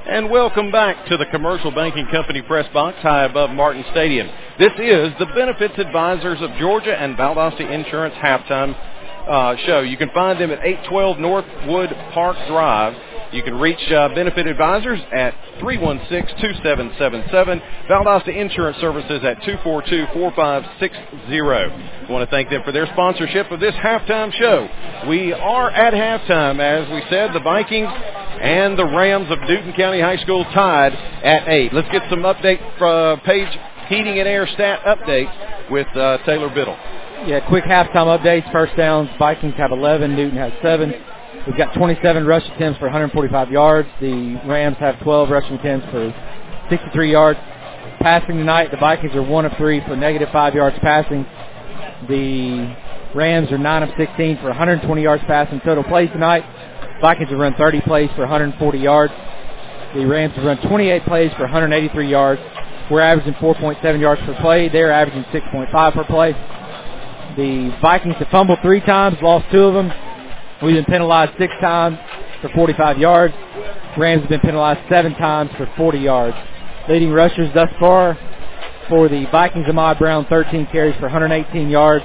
And welcome back to the Commercial Banking Company press box high above Martin Stadium. This is the Benefits Advisors of Georgia and Valdosta Insurance halftime show. You can find them at 812 Northwood Park Drive. You can reach Benefit Advisors at 316-2777. Valdosta Insurance Services at 242-4560. I want to thank them for their sponsorship of this halftime show. We are at halftime. As we said, the Vikings and the Rams of Newton County High School tied at 8. Let's get some update from Page Heating and Air stat updates with Taylor Biddle. Yeah, quick halftime updates. First downs, Vikings have 11, Newton has 7. We've got 27 rush attempts for 145 yards. The Rams have 12 rushing attempts for 63 yards. Passing tonight, the Vikings are 1 of 3 for -5 yards passing. The Rams are 9 of 16 for 120 yards passing. Total plays tonight, Vikings have run 30 plays for 140 yards. The Rams have run 28 plays for 183 yards. We're averaging 4.7 yards per play. They're averaging 6.5 per play. The Vikings have fumbled 3 times, lost 2 of them. We've been penalized 6 times for 45 yards. Rams have been penalized 7 times for 40 yards. Leading rushers thus far for the Vikings, Ahmad Brown, 13 carries for 118 yards.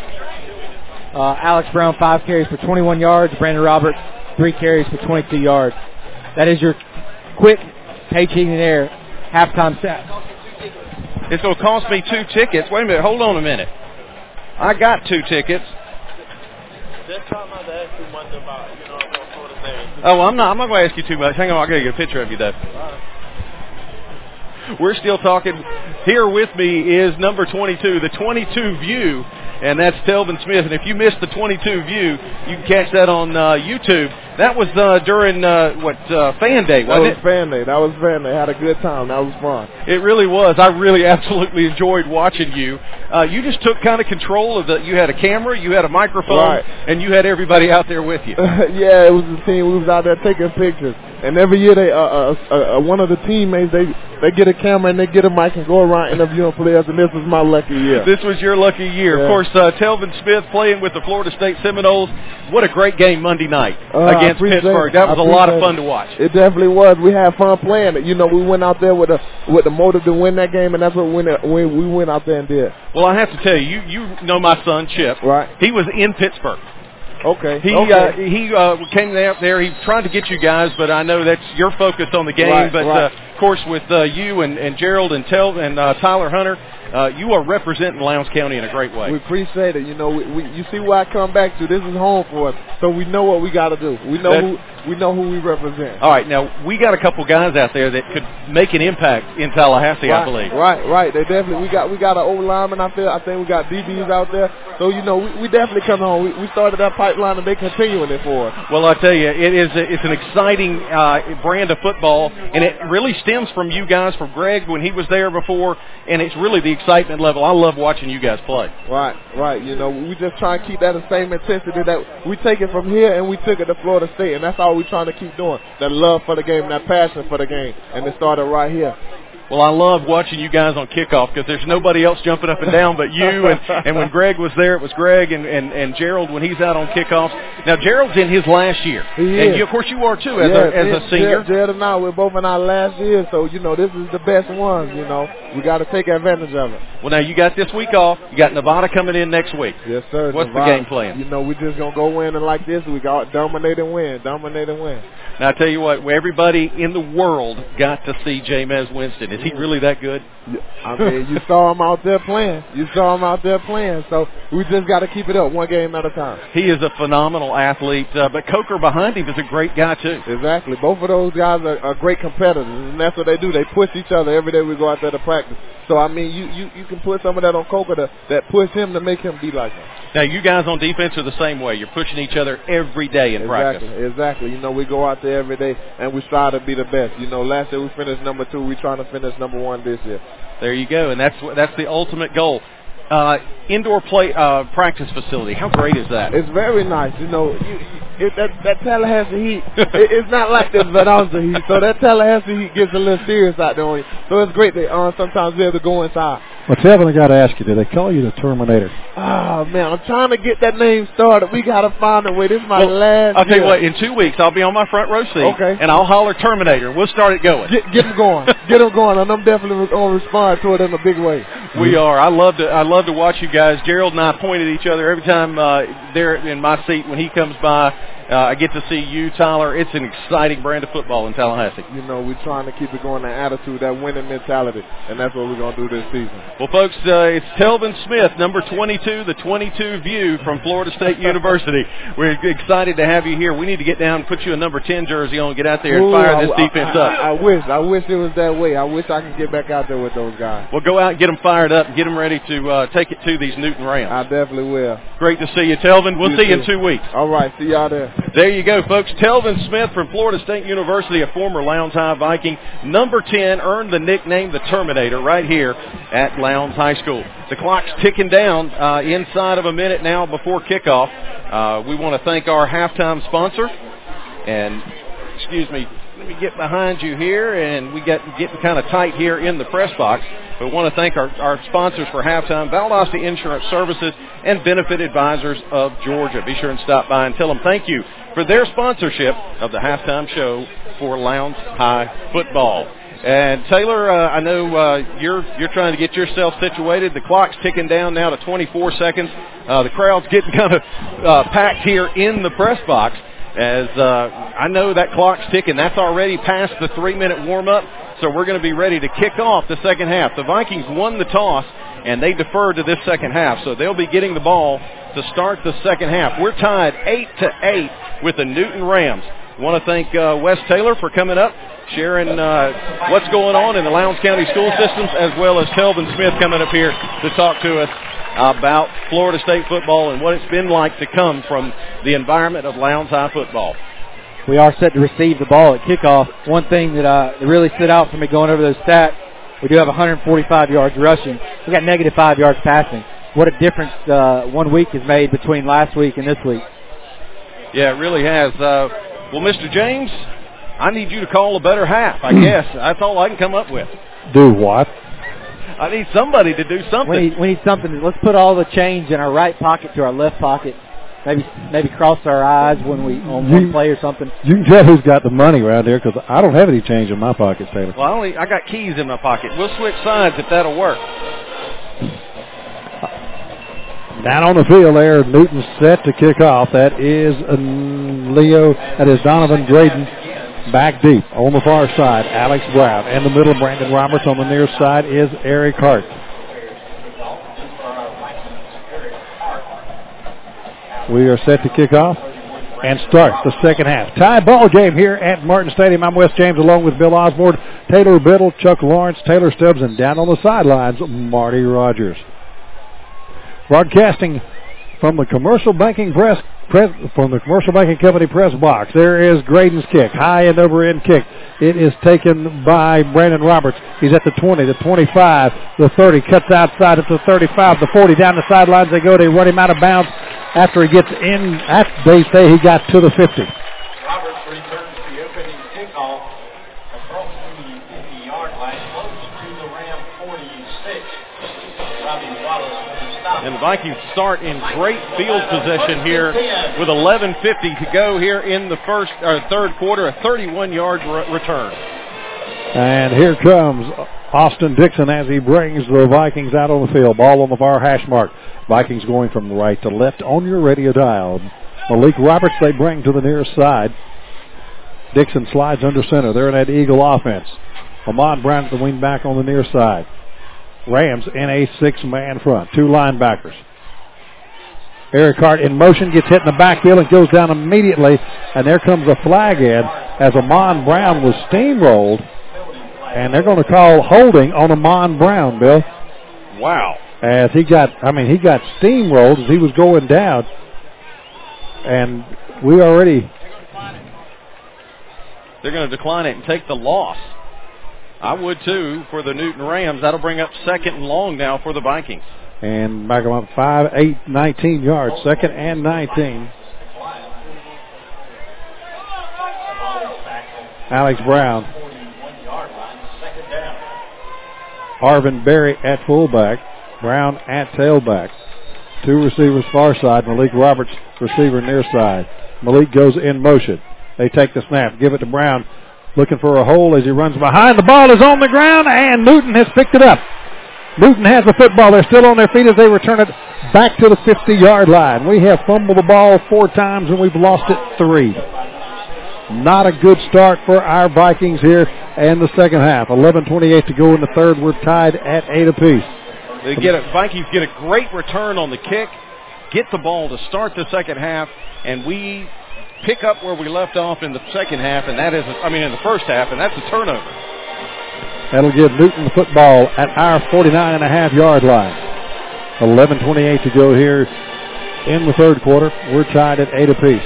Alex Brown, 5 carries for 21 yards. Brandon Roberts, 3 carries for 22 yards. That is your quick Page Heating and Air halftime stat. It's going to cost me 2 tickets. Wait a minute. Hold on a minute. I got 2 tickets. Oh, I'm not going to ask you too much. Hang on, I'll get a picture of you, though. We're still talking. Here with me is number 22, the 22 View, and that's Telvin Smith. And if you missed the 22 View, you can catch that on YouTube. That was during, Fan Day, wasn't it? That was Fan Day. Had a good time. That was fun. It really was. I really absolutely enjoyed watching you. You just took kind of control of you had a camera, you had a microphone, right, and you had everybody out there with you. Yeah, it was the team. We was out there taking pictures. And every year, they one of the teammates, they get a camera and they get a mic and go around interviewing players, and this was my lucky year. This was your lucky year. Yeah. Of course, Telvin Smith playing with the Florida State Seminoles. What a great game Monday night against Pittsburgh. That was a lot of fun to watch. It definitely was. We had fun playing it. You know, we went out there with the motive to win that game, and that's what we went out there and did. Well, I have to tell you, you know my son, Chip. Right. He was in Pittsburgh. Okay. He came out there. He tried to get you guys, but I know that's your focus on the game. Right, but right. Of course, with you and Gerald and Tyler Hunter, you are representing Lowndes County in a great way. We appreciate it. You know, you see where I come back to. This is home for us, so we know what we got to do. We know who we represent. All right, now we got a couple guys out there that could make an impact in Tallahassee, right, I believe. Right. They definitely. We got an old lineman out there. I think we got DBs out there. So you know, we definitely come on. We started that pipeline, and they continuing it for us. Well, I tell you, it's an exciting brand of football, and it really stems from you guys, from Greg when he was there before, and it's really the excitement level. I love watching you guys play. Right. You know, we just try and keep that the same intensity that we take it from here, and we took it to Florida State, and that's all we're trying to keep doing. That love for the game, that passion for the game, and it started right here. Well, I love watching you guys on kickoff because there's nobody else jumping up and down but you. And when Greg was there, it was Greg and Gerald when he's out on kickoffs. Now, Gerald's in his last year. He is. And, of course, you are, too, as a senior. Gerald and I, we're both in our last year, so, you know, this is the best ones, you know. We got to take advantage of it. Well, now, you got this week off. You got Nevada coming in next week. Yes, sir. What's Nevada, the game plan? You know, we're just going to go in and like this. We got dominate and win. Now, I tell you what, everybody in the world got to see Jameis Winston. Is he really that good? I mean, you saw him out there playing. So we just got to keep it up one game at a time. He is a phenomenal athlete, but Coker behind him is a great guy, too. Exactly. Both of those guys are great competitors, and that's what they do. They push each other every day we go out there to practice. So, I mean, you can put some of that on Coker that push him to make him be like him. Now, you guys on defense are the same way. You're pushing each other every day in practice. Exactly. You know, we go out there every day, and we strive to be the best. You know, last year we finished number 2. We're trying to finish number 1 this year. There you go, and that's the ultimate goal. Indoor practice facility, how great is that? It's very nice. You know, that Tallahassee heat, it's not like this Valdosta heat. So that Tallahassee heat gets a little serious out there on you. So it's great that sometimes we're able to go inside Well, Telvin, I got to ask you, did they call you the Terminator? Oh, man, I'm trying to get that name started. We got to find a way. This is my last I'll tell you year. what, in 2 weeks, I'll be on my front row seat, Okay. and I'll holler Terminator. We'll start it going. Get them going. Get them going, and I'm definitely going to respond to it in a big way. We are. I love to watch you guys. Gerald and I point at each other every time they're in my seat when he comes by. I get to see you, Tyler. It's an exciting brand of football in Tallahassee. You know, we're trying to keep it going, that attitude, that winning mentality, and that's what we're going to do this season. Well, folks, it's Telvin Smith, number 22, the 22 View from Florida State University. We're excited to have you here. We need to get down and put you a number 10 jersey on and get out there and fire this defense up. I wish it was that way. I wish I could get back out there with those guys. Well, go out and get them fired up and get them ready to take it to these Newton Rams. I definitely will. Great to see you, Telvin. We'll see you in 2 weeks. All right, see y'all there. There you go, folks. Telvin Smith from Florida State University, a former Lowndes High Viking. Number 10 earned the nickname the Terminator right here at Lowndes High School. The clock's ticking down inside of a minute now before kickoff. We want to thank our halftime sponsor. And, excuse me, let me get behind you here, and we getting kind of tight here in the press box. We want to thank our sponsors for halftime, Valdosta Insurance Services and Benefit Advisors of Georgia. Be sure and stop by and tell them thank you for their sponsorship of the halftime show for Lowndes High football. And Taylor, I know you're trying to get yourself situated. The clock's ticking down now to 24 seconds. The crowd's getting kind of packed here in the press box. As I know that clock's ticking. That's already past the 3-minute warm-up, so we're going to be ready to kick off the second half. The Vikings won the toss, and they deferred to this second half, so they'll be getting the ball to start the second half. We're tied 8-8 with the Newton Rams. I want to thank Wes Taylor for coming up, sharing what's going on in the Lowndes County school systems, as well as Telvin Smith coming up here to talk to us about Florida State football and what it's been like to come from the environment of Lowndes High football. We are set to receive the ball at kickoff. One thing that really stood out for me going over those stats, we do have 145 yards rushing. We got negative 5 yards passing. What a difference 1 week has made between last week and this week. Yeah, it really has. Well, Mr. James, I need you to call a better half, I guess. That's all I can come up with. Do what? I need somebody to do something. We need something. Let's put all the change in our right pocket to our left pocket. Maybe cross our eyes when we on one play or something. You can tell who's got the money around here because I don't have any change in my pocket, Taylor. Well, I got keys in my pocket. We'll switch sides if that'll work. Down on the field there, Newton's set to kick off. That is Donovan Graydon. Back deep on the far side, Alex Brown. In the middle, Brandon Roberts. On the near side is Eric Hart. We are set to kick off and start the second half. Tie ball game here at Martin Stadium. I'm Wes James along with Bill Osborne, Taylor Biddle, Chuck Lawrence, Taylor Stubbs, and down on the sidelines, Marty Rogers. Broadcasting from the Commercial Banking Company press box. There is Graydon's kick, high and over end kick. It is taken by Brandon Roberts. He's at the 20, the 25, the 30, cuts outside at the 35, the 40, down the sidelines they go. They run him out of bounds after he gets in. They say he got to the 50. Roberts returns the opening kickoff across the 50-yard line, close to the Ram 46. Robbie Wallace. And the Vikings start in great field possession here with 11:50 to go here in the third quarter, a 31-yard return. And here comes Austin Dixon as he brings the Vikings out on the field. Ball on the far hash mark. Vikings going from right to left on your radio dial. Malik Roberts they bring to the near side. Dixon slides under center. They're in that Eagle offense. Ahmad Brown at the wing back on the near side. Rams in a 6-man front. 2 linebackers. Eric Hart in motion, gets hit in the backfield and goes down immediately. And there comes a flag in as Amon Brown was steamrolled. And they're going to call holding on Amon Brown, Bill. Wow. As he got steamrolled as he was going down. And we already... They're going to decline it and take the loss. I would too for the Newton Rams. That'll bring up 2nd and long now for the Vikings. And back them up 5, 8, 19 yards. 2nd and 19. Alex Brown. Arvin Berry at fullback. Brown at tailback. 2 receivers far side. Malik Roberts, receiver near side. Malik goes in motion. They take the snap. Give it to Brown. Looking for a hole as he runs behind. The ball is on the ground, and Newton has picked it up. Newton has the football. They're still on their feet as they return it back to the 50-yard line. We have fumbled the ball 4 times, and we've lost it 3. Not a good start for our Vikings here in the second half. 11:28 to go in the third. We're tied at 8 apiece. Vikings get a great return on the kick, get the ball to start the second half, and we pick up where we left off in the second half, and that is, in the first half, and that's a turnover. That'll give Newton the football at our 49.5-yard line. 11:28 to go here in the third quarter. We're tied at 8 apiece.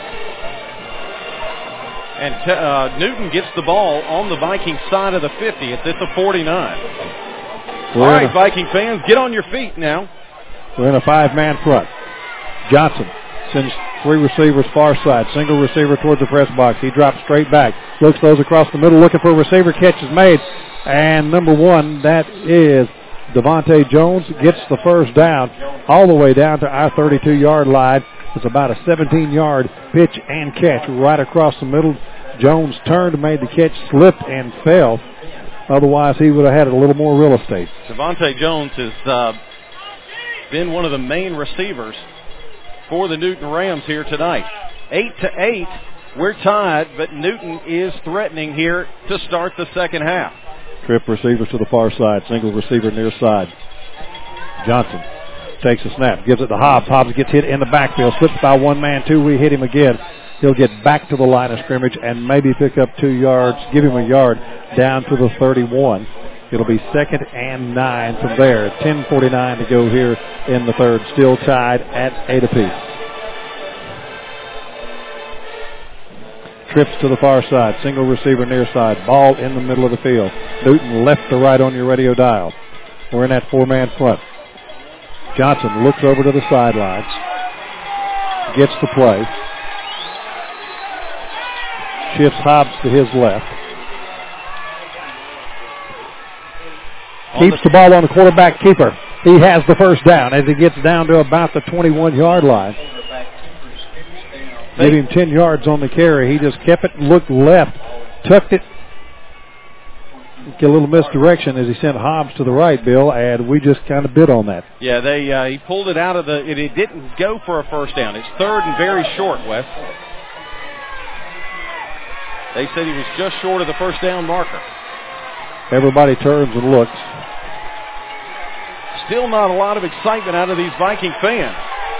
And Newton gets the ball on the Viking side of the 50. It's at the 49. All right, Viking fans, get on your feet now. We're in a 5-man front. Johnson sends 3 receivers far side. Single receiver towards the press box. He drops straight back. Looks those across the middle, looking for a receiver. Catch is made. And number 1, that is Devontae Jones, gets the first down all the way down to our 32-yard line. It's about a 17-yard pitch and catch right across the middle. Jones turned, made the catch, slipped, and fell. Otherwise, he would have had a little more real estate. Devontae Jones has been one of the main receivers for the Newton Rams here tonight. 8-8, we're tied, but Newton is threatening here to start the second half. Trip receivers to the far side, single receiver near side. Johnson takes a snap, gives it to Hobbs. Hobbs gets hit in the backfield, slips by 1 man, 2. We hit him again. He'll get back to the line of scrimmage and maybe pick up 2 yards, give him a yard down to the 31. It'll be 2nd and 9 from there. 10:49 to go here in the third. Still tied at 8 apiece. Trips to the far side. Single receiver near side. Ball in the middle of the field. Newton left to right on your radio dial. We're in that 4-man front. Johnson looks over to the sidelines. Gets the play. Shifts Hobbs to his left. Keeps the ball on the quarterback keeper. He has the first down as he gets down to about the 21-yard line. Gave him 10 yards on the carry. He just kept it, looked left, tucked it. Get a little misdirection as he sent Hobbs to the right, Bill, and we just kind of bid on that. Yeah, he pulled it out of it didn't go for a first down. It's 3rd and very short, Wes. They said he was just short of the first down marker. Everybody turns and looks. Still not a lot of excitement out of these Viking fans.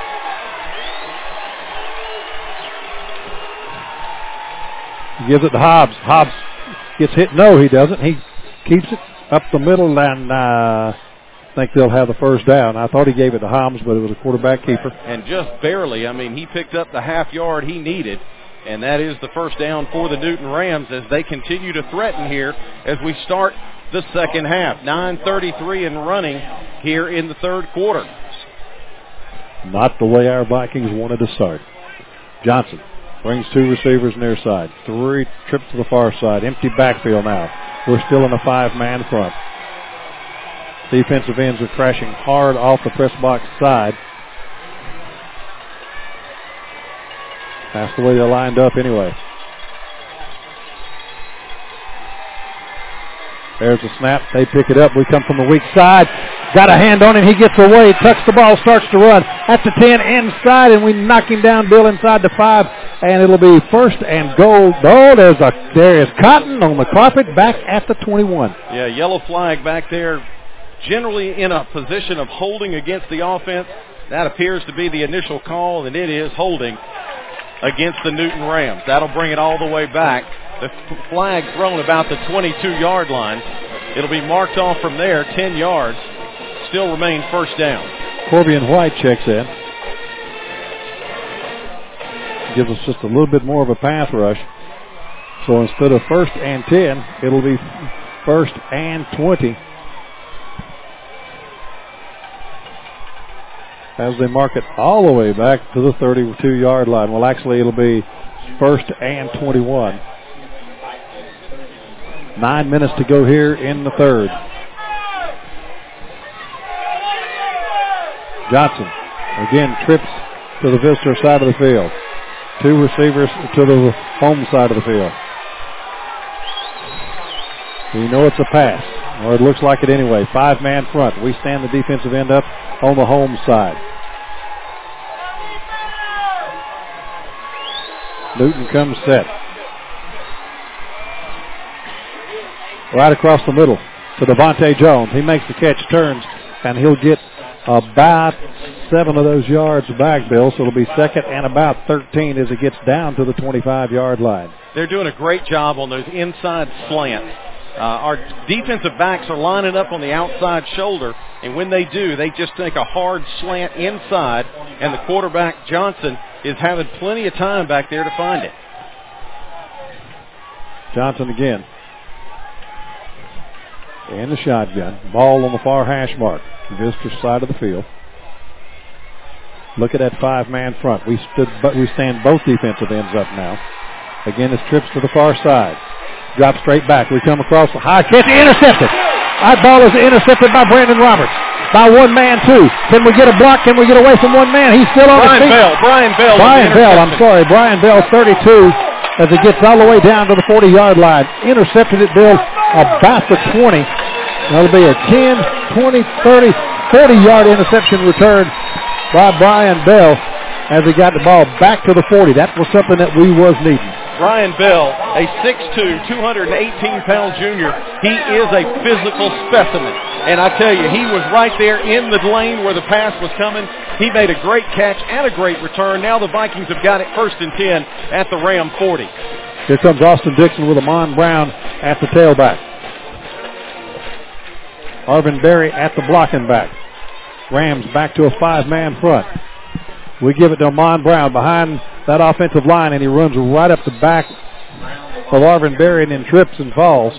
He gives it to Hobbs. Hobbs gets hit. No, he doesn't. He keeps it up the middle, and I think they'll have the first down. I thought he gave it to Hobbs, but it was a quarterback keeper. And just barely. He picked up the half yard he needed. And that is the first down for the Newton Rams as they continue to threaten here as we start the second half. 9:33 and running here in the third quarter. Not the way our Vikings wanted to start. Johnson brings 2 receivers near side. 3 trips to the far side. Empty backfield now. We're still in a 5-man front. Defensive ends are crashing hard off the press box side. That's the way they're lined up anyway. There's a snap. They pick it up. We come from the weak side. Got a hand on him. He gets away. Tucks the ball. Starts to run. At the 10 inside, and we knock him down, Bill, inside the 5. And it'll be 1st and goal. Oh, there is Cotton on the carpet back at the 21. Yeah, yellow flag back there. Generally in a position of holding against the offense. That appears to be the initial call, and it is holding against the Newton Rams. That'll bring it all the way back. The flag thrown about the 22-yard line. It'll be marked off from there, 10 yards. Still remain first down. Corbian White checks in. Gives us just a little bit more of a pass rush. So instead of 1st and 10, it'll be 1st and 20. As they mark it all the way back to the 32-yard line. Well, actually, it'll be 1st and 21. 9 minutes to go here in the third. Johnson again trips to the visitor side of the field. 2 receivers to the home side of the field. We know it's a pass, or it looks like it anyway. 5-man front. We stand the defensive end up on the home side. Newton comes set. Right across the middle to Devontae Jones. He makes the catch, turns, and he'll get about 7 of those yards back, Bill. So it'll be second and about 13 as it gets down to the 25-yard line. They're doing a great job on those inside slants. Our defensive backs are lining up on the outside shoulder, and when they do, they just take a hard slant inside, and the quarterback, Johnson, is having plenty of time back there to find it. Johnson again. And the shotgun. Ball on the far hash mark. Visitor side of the field. Look at that 5-man front. We stand both defensive ends up now. Again, this trips to the far side. Drop straight back. We come across the high catch. Intercepted. That ball is intercepted by Brandon Roberts. By 1 man, 2. Can we get a block? Can we get away from 1 man? He's still on his feet. Brian Bell. Brian Bell, 32, as it gets all the way down to the 40-yard line. Intercepted it, Bill, about the 20. That'll be a 10, 20, 30, 40-yard interception return by Brian Bell as he got the ball back to the 40. That was something that we was needing. Brian Bell, a 6'2", 218-pound junior. He is a physical specimen. And I tell you, he was right there in the lane where the pass was coming. He made a great catch and a great return. Now the Vikings have got it 1st and 10 at the Ram 40. Here comes Austin Dixon with Amon Brown at the tailback. Arvin Berry at the blocking back. Rams back to a 5-man front. We give it to Amon Brown behind that offensive line, and he runs right up the back of Arvin Berry and then trips and falls.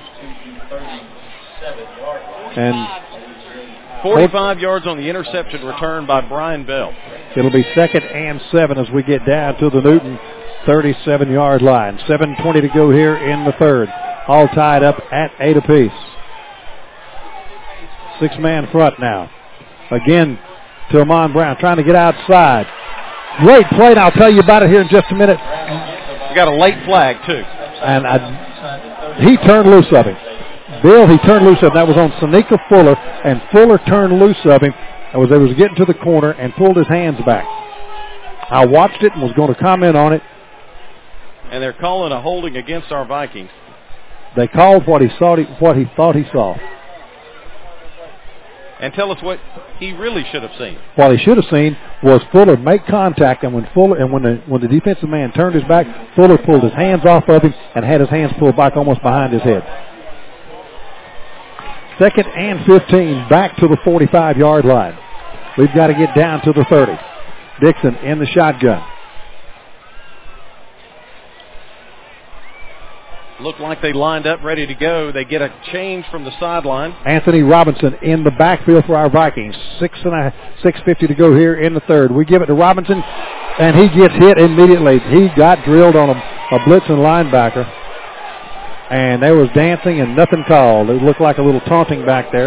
And 45 yards on the interception return by Brian Bell. It'll be 2nd and 7 as we get down to the Newton 37-yard line. 7:20 to go here in the 3rd. All tied up at 8 apiece. 6-man front now. Again to Amon Brown, trying to get outside. Great play, and I'll tell you about it here in just a minute. We got a late flag, too. And he turned loose of him. Bill, he turned loose of him. That was on Seneca Fuller, and Fuller turned loose of him as they was getting to the corner and pulled his hands back. I watched it and was going to comment on it. And they're calling a holding against our Vikings. They called what he thought he saw. And tell us what he really should have seen. What he should have seen was Fuller make contact, and when the defensive man turned his back, Fuller pulled his hands off of him and had his hands pulled back almost behind his head. 2nd and 15, back to the 45-yard line. We've got to get down to the 30. Dixon in the shotgun. Looked like they lined up ready to go. They get a change from the sideline. Anthony Robinson in the backfield for our Vikings. 6:50 to go here in the 3rd. We give it to Robinson, and he gets hit immediately. He got drilled on a blitzing linebacker, and there was dancing and nothing called. It looked like a little taunting back there.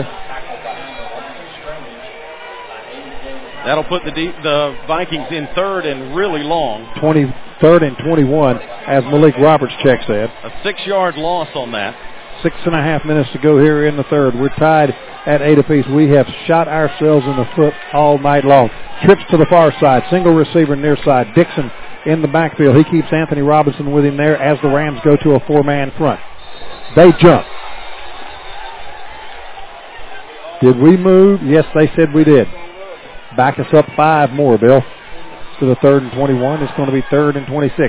That'll put the Vikings in 3rd and really long. 23rd and 21 as Malik Roberts checks in. A 6-yard loss on that. 6.5 minutes to go here in the 3rd. We're tied at 8 apiece. We have shot ourselves in the foot all night long. Trips to the far side. Single receiver near side. Dixon in the backfield. He keeps Anthony Robinson with him there as the Rams go to a 4-man front. They jump. Did we move? Yes, they said we did. Back us up 5 more, Bill. To the 3rd and 21. It's going to be 3rd and 26.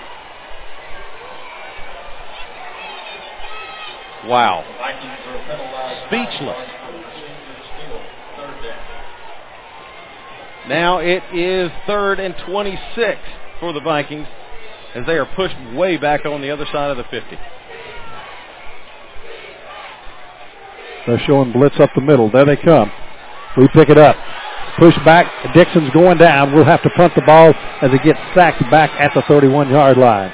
Wow. Speechless. Now it is 3rd and 26 for the Vikings as they are pushed way back on the other side of the 50. They're showing blitz up the middle. There they come. We pick it up. Push back. Dixon's going down. We'll have to punt the ball as it gets sacked back at the 31-yard line.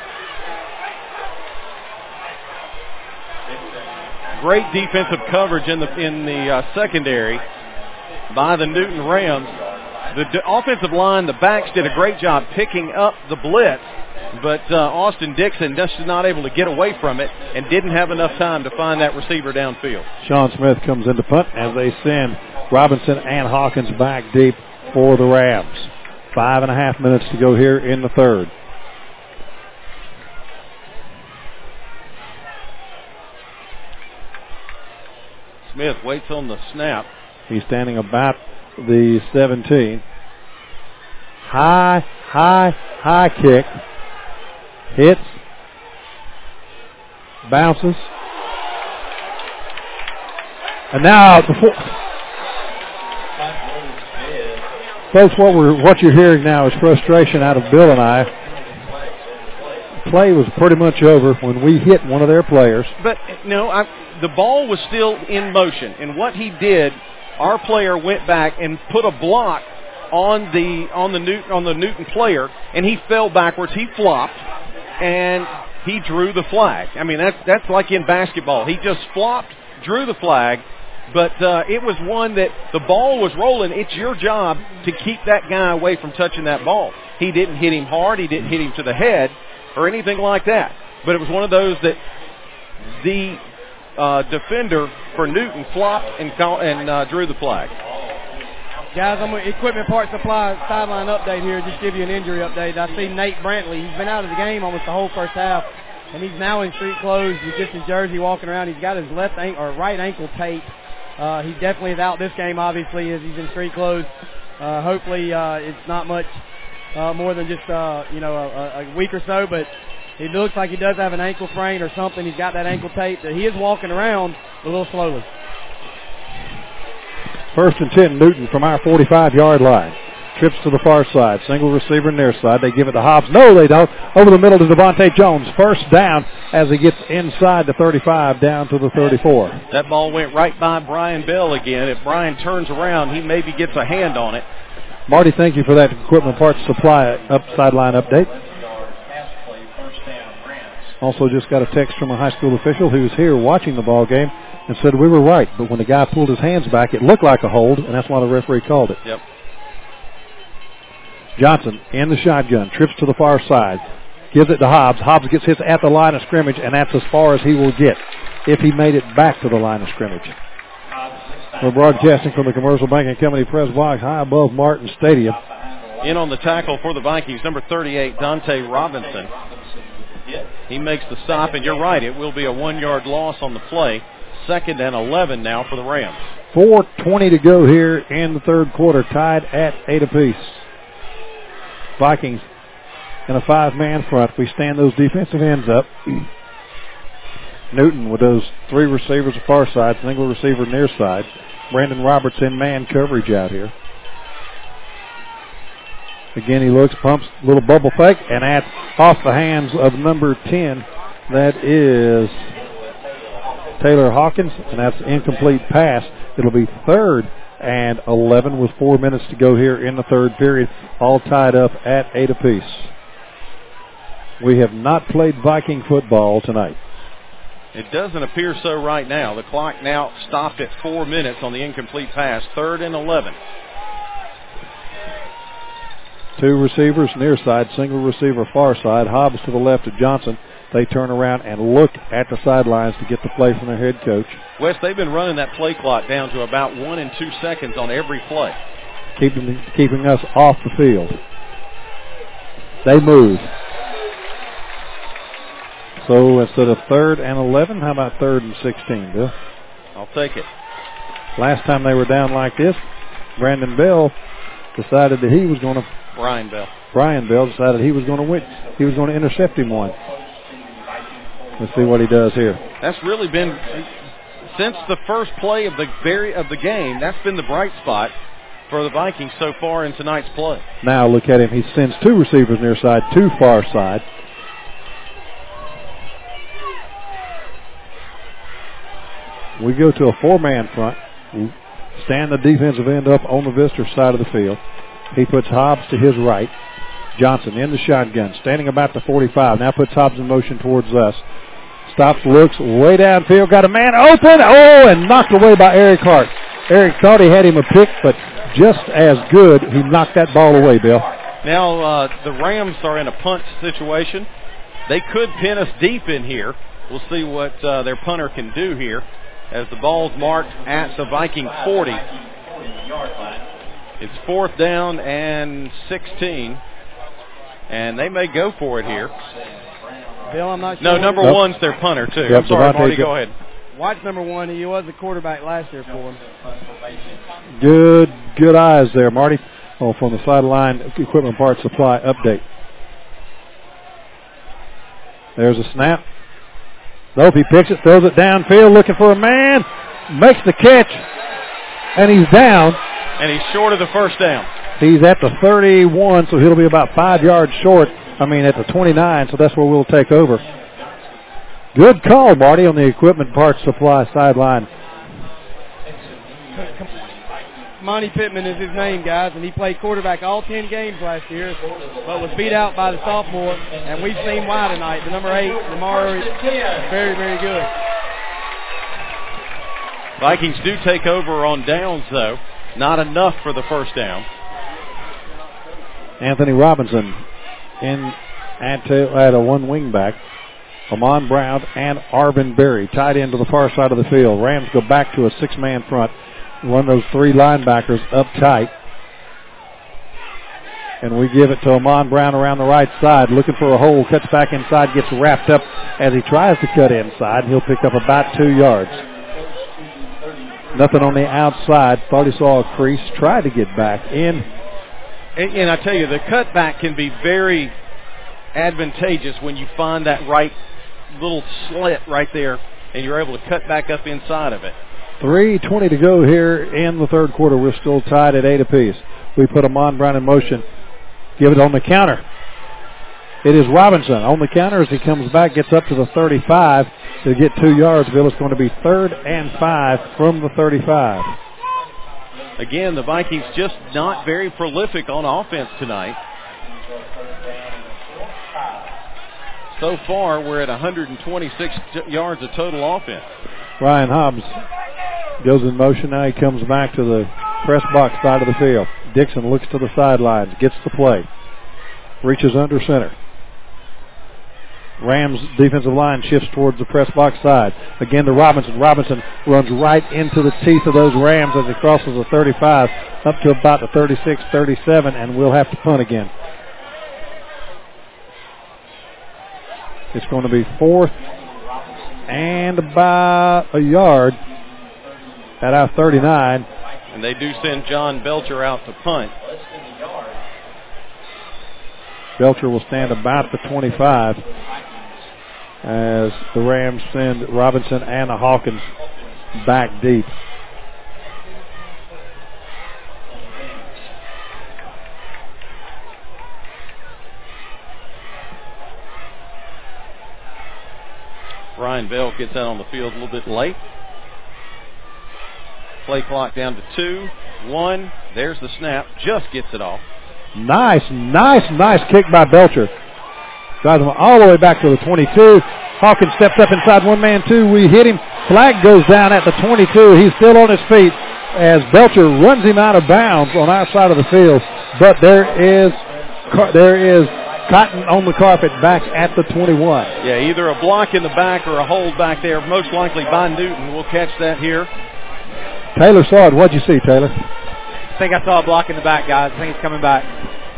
Great defensive coverage in the secondary by the Newton Rams. The offensive line, the backs did a great job picking up the blitz, but Austin Dixon just not able to get away from it and didn't have enough time to find that receiver downfield. Sean Smith comes into punt as they send Robinson and Hawkins back deep for the Rams. 5.5 minutes to go here in the third. Smith waits on the snap. He's standing about the 17. High kick. Hits. Bounces. And now, folks, what you're hearing now is frustration out of Bill and I. The play was pretty much over when we hit one of their players. But, the ball was still in motion, and what he did, our player went back and put a block on the Newton player, and he fell backwards. He flopped, and he drew the flag. I mean, that's like in basketball. He just flopped, drew the flag, but it was one that the ball was rolling. It's your job to keep that guy away from touching that ball. He didn't hit him hard. He didn't hit him to the head or anything like that. But it was one of those that the defender for Newton flopped and drew the flag. Guys, I'm with Equipment Parts Supply sideline update here. Just give you an injury update. I see Nate Brantley. He's been out of the game almost the whole first half, and he's now in street clothes with just his jersey walking around. He's got his right ankle taped. He definitely is out this game, obviously, as he's in street clothes. Hopefully, it's not much more than just a week or so, but it looks like he does have an ankle sprain or something. He's got that ankle taped. He is walking around a little slowly. First and 10, Newton from our 45-yard line. Trips to the far side. Single receiver near side. They give it to Hobbs. No, they don't. Over the middle to Devontae Jones. First down as he gets inside the 35 down to the 34. That ball went right by Brian Bell again. If Brian turns around, he maybe gets a hand on it. Marty, thank you for that Equipment Parts Supply sideline update. Also just got a text from a high school official who was here watching the ball game and said we were right, but when the guy pulled his hands back, it looked like a hold, and that's why the referee called it. Yep. Johnson in the shotgun, trips to the far side, gives it to Hobbs. Hobbs gets hit at the line of scrimmage, and that's as far as he will get if he made it back to the line of scrimmage. We're broadcasting from the Commercial Banking Company press box high above Martin Stadium. In on the tackle for the Vikings, number 38, Dante Robinson. He makes the stop, and you're right, it will be a 1-yard loss on the play. 2nd and 11 now for the Rams. 4:20 to go here in the third quarter, tied at 8 apiece. Vikings in a 5-man front. We stand those defensive ends up. Newton with those 3 receivers far side, single receiver near side. Brandon Roberts in man coverage out here. Again, he looks, pumps, little bubble fake, and that's off the hands of number 10. That is Taylor Hawkins, and that's an incomplete pass. It'll be 3rd and 11 with 4 minutes to go here in the third period, all tied up at 8 apiece. We have not played Viking football tonight. It doesn't appear so right now. The clock now stopped at 4 minutes on the incomplete pass, 3rd and 11. 2 receivers near side, single receiver far side. Hobbs to the left of Johnson. They turn around and look at the sidelines to get the play from their head coach. Wes, they've been running that play clock down to about 1 and 2 seconds on every play. Keeping us off the field. They move. So instead of 3rd and 11, how about 3rd and 16, Bill? I'll take it. Last time they were down like this, Brandon Bell decided that he was going to... Brian Bell decided he was going to win. He was going to intercept him one. Let's see what he does here. That's really been, since the first play of the game, that's been the bright spot for the Vikings so far in tonight's play. Now look at him. He sends 2 receivers near side, 2 far side. We go to a 4-man front. We stand the defensive end up on the visitor side of the field. He puts Hobbs to his right. Johnson in the shotgun, standing about the 45. Now puts Hobbs in motion towards us. Stops, looks way downfield. Got a man open. Oh, and knocked away by Eric Hart. Eric thought he had him a pick, but just as good. He knocked that ball away, Bill. Now the Rams are in a punt situation. They could pin us deep in here. We'll see what their punter can do here as the ball's marked at the Viking 40. It's 4th down and 16, and they may go for it here. Bill, I'm not sure. No, number one's their punter, too. Yep, I'm sorry, Devontae, Marty, go ahead. Watch number one. He was a quarterback last year for him. Good eyes there, Marty. Oh, from the sideline equipment parts supply update. There's a snap. Nope, he picks it, throws it downfield, looking for a man, makes the catch, and he's down. And he's short of the first down. He's at the 31, so he'll be about 5 yards short. At the 29, so that's where we'll take over. Good call, Marty, on the equipment parts supply sideline. Monty Pittman is his name, guys, and he played quarterback all 10 games last year, but was beat out by the sophomore, and we've seen why tonight. The number 8, Lamar, is very, very good. Vikings do take over on downs, though. Not enough for the first down. Anthony Robinson in at a one wing back. Amon Brown and Arvin Berry tied into the far side of the field. Rams go back to a 6-man front. Run those 3 linebackers up tight. And we give it to Amon Brown around the right side, looking for a hole, cuts back inside, gets wrapped up as he tries to cut inside. He'll pick up about 2 yards. Nothing on the outside. Thought he saw a crease, tried to get back in. And I tell you, the cutback can be very advantageous when you find that right little slit right there and you're able to cut back up inside of it. 3:20 to go here in the third quarter. We're still tied at 8 apiece. We put Amon Brown in motion. Give it on the counter. It is Robinson on the counter as he comes back, gets up to the 35 to get 2 yards. Bill, it's going to be 3rd and 5 from the 35. Again, the Vikings just not very prolific on offense tonight. So far, we're at 126 yards of total offense. Ryan Hobbs goes in motion. Now he comes back to the press box side of the field. Dixon looks to the sidelines, gets the play, reaches under center. Rams defensive line shifts towards the press box side. Again to Robinson. Robinson runs right into the teeth of those Rams as he crosses the 35 up to about the 36, 37, and we'll have to punt again. It's going to be 4th and about a yard at our 39. And they do send John Belcher out to punt. Belcher will stand about the 25 as the Rams send Robinson and Hawkins back deep. Ryan Bell gets out on the field a little bit late. Play clock down to 2, 1. There's the snap. Just gets it off. Nice kick by Belcher. Drives him all the way back to the 22. Hawkins steps up inside 1-man-2. We hit him. Flag goes down at the 22. He's still on his feet as Belcher runs him out of bounds on our side of the field. But there is cotton on the carpet back at the 21. Yeah, either a block in the back or a hold back there. Most likely by Newton. We'll catch that here. Taylor saw it. What'd you see, Taylor? I think I saw a block in the back, guys. I think it's coming back.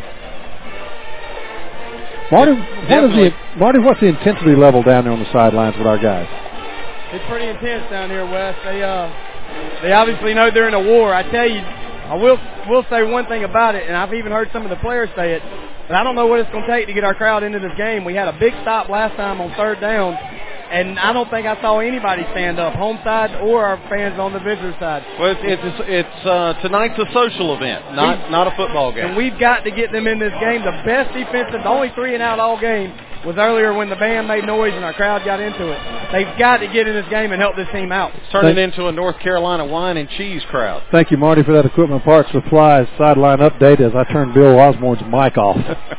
Marty, what's the intensity level down there on the sidelines with our guys? It's pretty intense down here, Wes. They obviously know they're in a war. I tell you, I will say one thing about it, and I've even heard some of the players say it, but I don't know what it's going to take to get our crowd into this game. We had a big stop last time on 3rd down, and I don't think I saw anybody stand up, home side or our fans on the visitor side. Well, it's tonight's a social event, not a football game. And we've got to get them in this game. The best defensive, the only 3-and-out all game was earlier when the band made noise and our crowd got into it. They've got to get in this game and help this team out. It's turning into a North Carolina wine and cheese crowd. Thank you, Marty, for that equipment parts supplies sideline update as I turn Bill Osborne's mic off.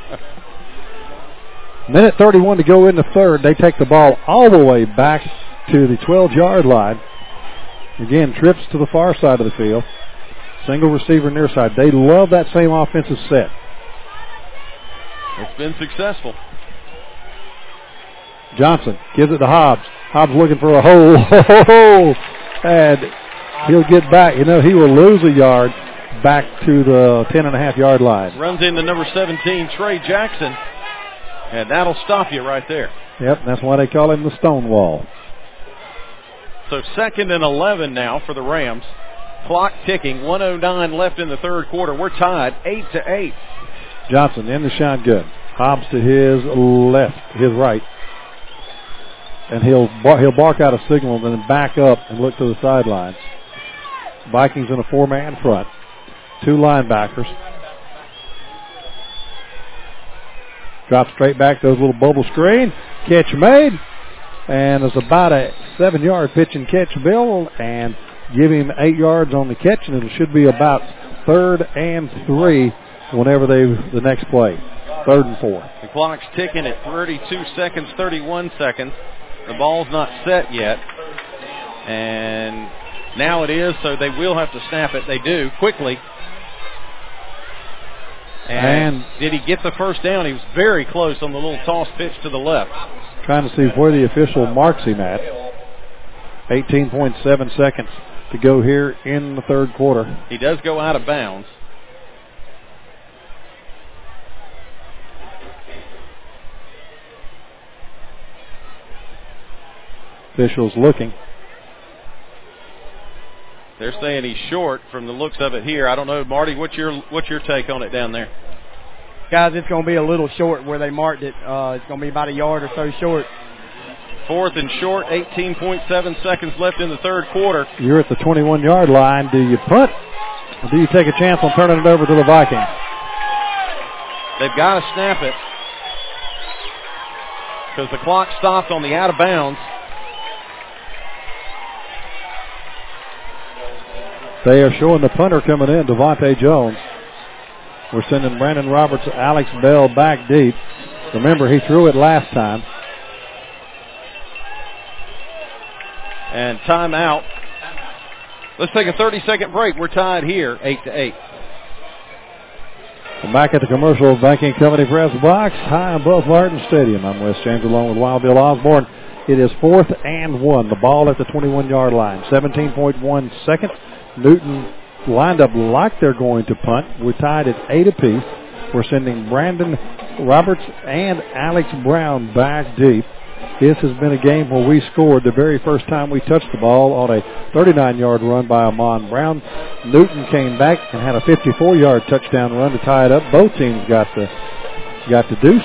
Minute 31 to go in the third. They take the ball all the way back to the 12-yard line. Again, trips to the far side of the field. Single receiver near side. They love that same offensive set. It's been successful. Johnson gives it to Hobbs. Hobbs looking for a hole. And he'll get back. You know, he will lose a yard back to the 10.5-yard line. Runs into number 17, Trey Jackson. And that'll stop you right there. Yep, that's why they call him the Stonewall. So 2nd and 11 now for the Rams. Clock ticking, 1:09 left in the third quarter. We're tied 8-8. Johnson in the shotgun. Hobbs to his left, his right. And he'll bark out a signal and then back up and look to the sidelines. Vikings in a 4-man front. 2 linebackers. Drop straight back, those little bubble screen. Catch made. And it's about a 7-yard pitch and catch, Bill. And give him 8 yards on the catch, and it should be about 3rd and 3 whenever the next play. 3rd and 4. The clock's ticking at 32 seconds, 31 seconds. The ball's not set yet. And now it is, so they will have to snap it. They do, quickly. And did he get the first down? He was very close on the little toss pitch to the left. Trying to see where the official marks him at. 18.7 seconds to go here in the third quarter. He does go out of bounds. Officials looking. They're saying he's short from the looks of it here. I don't know, Marty, what's your take on it down there? Guys, it's going to be a little short where they marked it. It's going to be about a yard or so short. 4th and short, 18.7 seconds left in the third quarter. You're at the 21-yard line. Do you punt or do you take a chance on turning it over to the Vikings? They've got to snap it because the clock stopped on the out of bounds. They are showing the punter coming in, Devontae Jones. We're sending Brandon Roberts, Alex Bell back deep. Remember, he threw it last time. And timeout. Let's take a 30-second break. We're tied here, 8-8. I'm back at the Commercial Banking Company press box, high above Martin Stadium. I'm Wes James along with Wild Bill Osborne. It is 4th and 1. The ball at the 21-yard line. 17.1 seconds. Newton lined up like they're going to punt. We're tied at 8 apiece. We're sending Brandon Roberts and Alex Brown back deep. This has been a game where we scored the very first time we touched the ball on a 39-yard run by Amon Brown. Newton came back and had a 54-yard touchdown run to tie it up. Both teams got the deuce.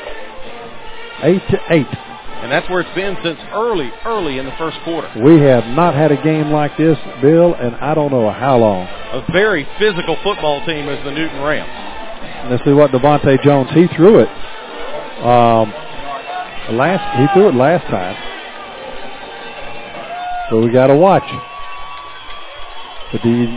8-8. And that's where it's been since early in the first quarter. We have not had a game like this, Bill, and I don't know how long. A very physical football team is the Newton Rams. Let's see what Devontae Jones, he threw it. He threw it last time. So we got to watch. But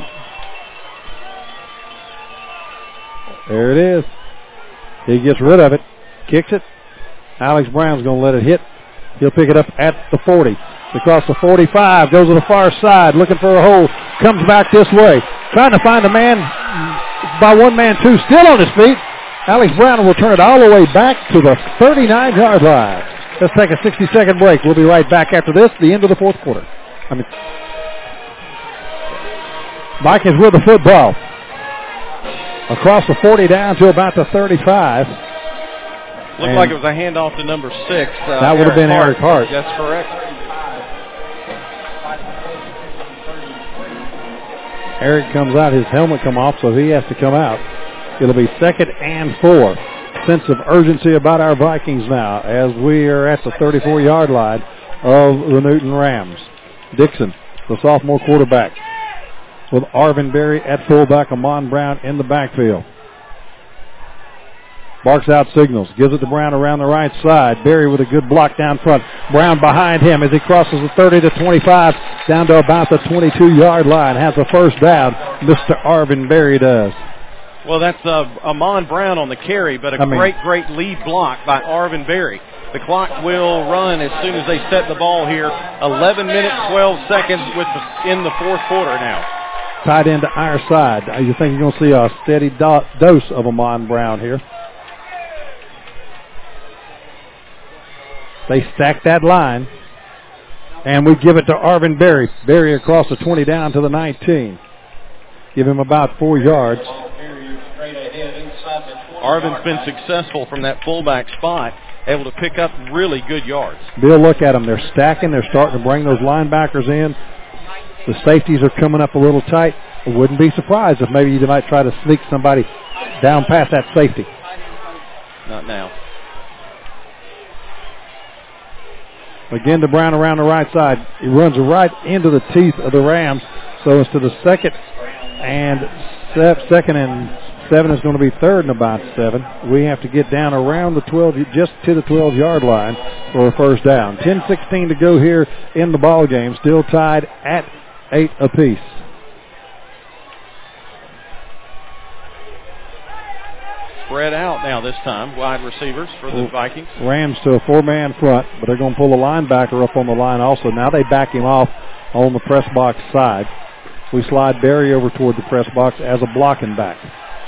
there it is. He gets rid of it, kicks it. Alex Brown's going to let it hit. He'll pick it up at the 40. Across the 45, goes to the far side, looking for a hole. Comes back this way, trying to find a man by 1 man 2, still on his feet. Alex Brown will turn it all the way back to the 39-yard line. Let's take a 60-second break. We'll be right back after this, the end of the fourth quarter. Vikings with the football. Across the 40 down to about the 35. Looked like it was a handoff to number 6. That would have been Eric Hart. That's correct. Eric comes out. His helmet come off, so he has to come out. It'll be 2nd and 4. Sense of urgency about our Vikings now as we are at the 34-yard line of the Newton Rams. Dixon, the sophomore quarterback, with Arvin Berry at fullback, Amon Brown in the backfield. Barks out signals, gives it to Brown around the right side. Berry with a good block down front. Brown behind him as he crosses the 30 to 25 down to about the 22-yard line. Has a first down. Mr. Arvin Berry does. Well, that's Amon Brown on the carry, but great lead block by Arvin Berry. The clock will run as soon as they set the ball here. 11 minutes, 12 seconds in the fourth quarter now. tight end to our side. You think you're going to see a steady dose of Amon Brown here. They stack that line. And we give it to Arvin Berry. Berry across the 20 down to the 19. Give him about 4 yards. Arvin's been successful from that fullback spot, able to pick up really good yards. Bill, look at them. They're stacking. They're starting to bring those linebackers in. The safeties are coming up a little tight. I wouldn't be surprised if maybe you might try to sneak somebody down past that safety. Not now. Again to Brown around the right side. He runs right into the teeth of the Rams. So it's to the second and 7 is going to be third and about 7. We have to get down around the 12, just to the 12-yard line for a first down. 10-16 to go here in the ball game. Still tied at 8 apiece. Spread out now this time, wide receivers for the Vikings. Rams to a 4-man front, but they're going to pull a linebacker up on the line also. Now they back him off on the press box side. We slide Berry over toward the press box as a blocking back.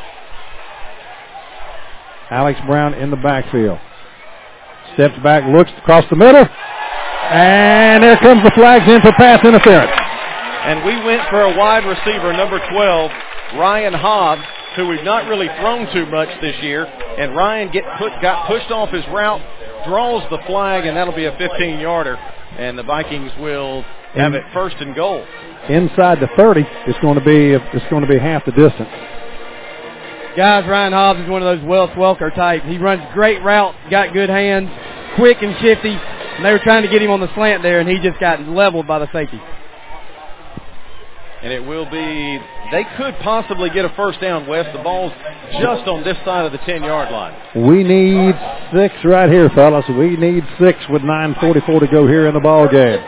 Alex Brown in the backfield. Steps back, looks across the middle, and there comes the flags in for pass interference. And we went for a wide receiver, number 12, Ryan Hobbs, who we've not really thrown too much this year. And Ryan got pushed off his route, draws the flag, and that'll be a 15-yarder. And the Vikings will have it first and goal. Inside the 30, it's going to be half the distance. Guys, Ryan Hobbs is one of those Wes Welker types. He runs great routes, got good hands, quick and shifty. And they were trying to get him on the slant there, and he just got leveled by the safety. And it will be, they could possibly get a first down, Wes. The ball's just on this side of the 10-yard line. We need 6 right here, fellas. We need 6 with 9:44 to go here in the ball game.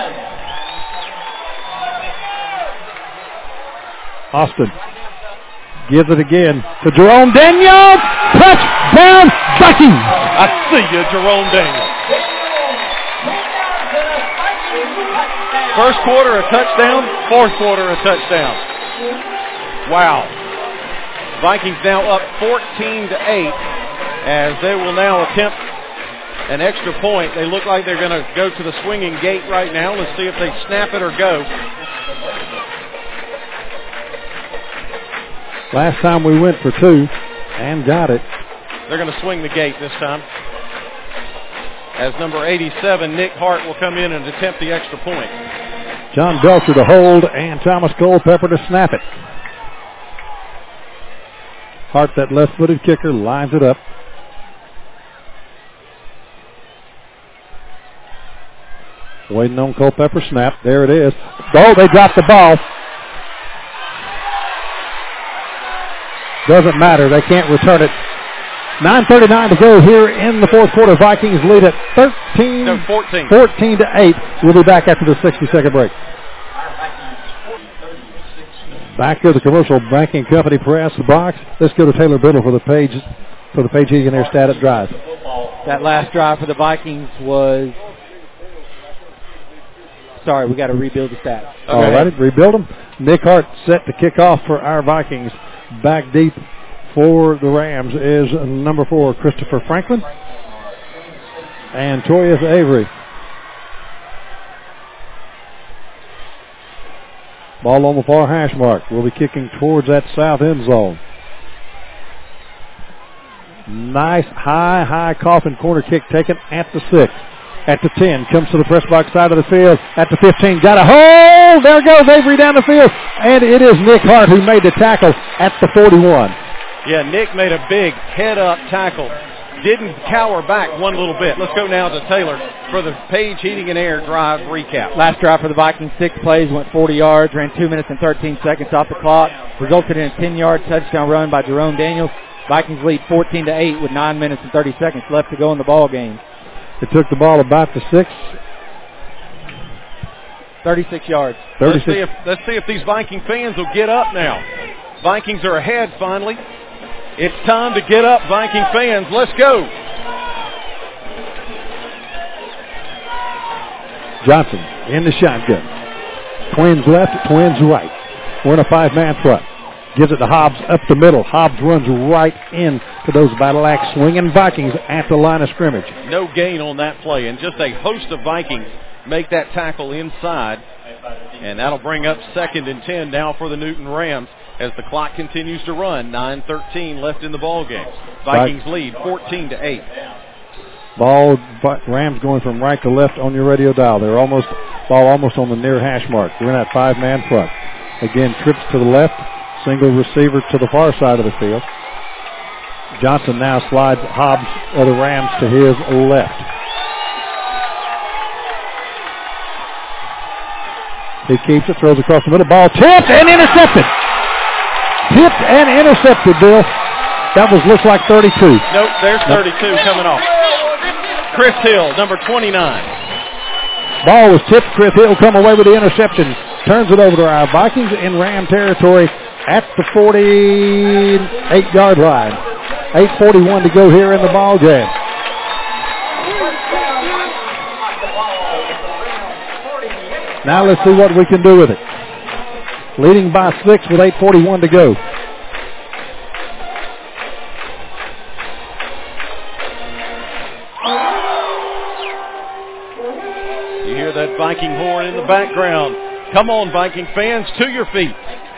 Austin gives it again to Jerome Daniels. Touchdown, Vikings! I see you, Jerome Daniels. First quarter, a touchdown. Fourth quarter, a touchdown. Wow. Vikings now up 14-8 as they will now attempt an extra point. They look like they're going to go to the swinging gate right now. Let's see if they snap it or go. Last time we went for 2 and got it. They're going to swing the gate this time. As number 87, Nick Hart, will come in and attempt the extra point. John Belcher to hold and Thomas Culpepper to snap it. Hart, that left-footed kicker, lines it up. Waiting on Culpepper snap. There it is. Oh, they dropped the ball. Doesn't matter. They can't return it. 9:39 to go here in the fourth quarter. Vikings lead at 14-8. We'll be back after the 60-second break. Back to the Commercial Banking Company press box. Let's go to Taylor Biddle for the Page Heating and Air status drive. That last drive for the Vikings was... Sorry, we got to rebuild the stats. Okay. All right, rebuild them. Nick Hart set to kick off for our Vikings. Back deep for the Rams is number 4, Christopher Franklin. And Toyas Avery. Ball on the far hash mark. We'll be kicking towards that south end zone. Nice high coffin corner kick taken at the 6. At the 10, comes to the press box side of the field. At the 15, got a hold. There goes Avery down the field. And it is Nick Hart who made the tackle at the 41. Yeah, Nick made a big head-up tackle. Didn't cower back one little bit. Let's go now to Taylor for the Page Heating and Air drive recap. Last drive for the Vikings, 6 plays, went 40 yards, ran 2 minutes and 13 seconds off the clock. Resulted in a 10-yard touchdown run by Jerome Daniels. Vikings lead 14-8 with 9 minutes and 30 seconds left to go in the ball game. They took the ball about the 6. 36 yards. 36. Let's see if these Viking fans will get up now. Vikings are ahead finally. It's time to get up, Viking fans. Let's go. Johnson in the shotgun. Twins left, twins right. We're in a 5-man front. Gives it to Hobbs up the middle. Hobbs runs right in to those battle axe swinging Vikings at the line of scrimmage. No gain on that play, and just a host of Vikings make that tackle inside, and that'll bring up 2nd and 10 now for the Newton Rams as the clock continues to run. 9:13 left in the ball game. Vikings lead 14-8. Ball, Rams going from right to left on your radio dial. They're almost on the near hash mark. We're in that 5-man front. Again, trips to the left, single receiver to the far side of the field. Johnson now slides Hobbs of the Rams to his left. He keeps it, throws across the middle. Ball tipped and intercepted. Tipped and intercepted, Bill. That looks like 32. Nope, there's 32 coming off. Chris Hill, number 29. Ball was tipped. Chris Hill come away with the interception. Turns it over to our Vikings in Ram territory at the 48-yard line. 8:41 to go here in the ball game. Now let's see what we can do with it. Leading by 6 with 8:41 to go. You hear that Viking horn in the background. Come on, Viking fans, to your feet.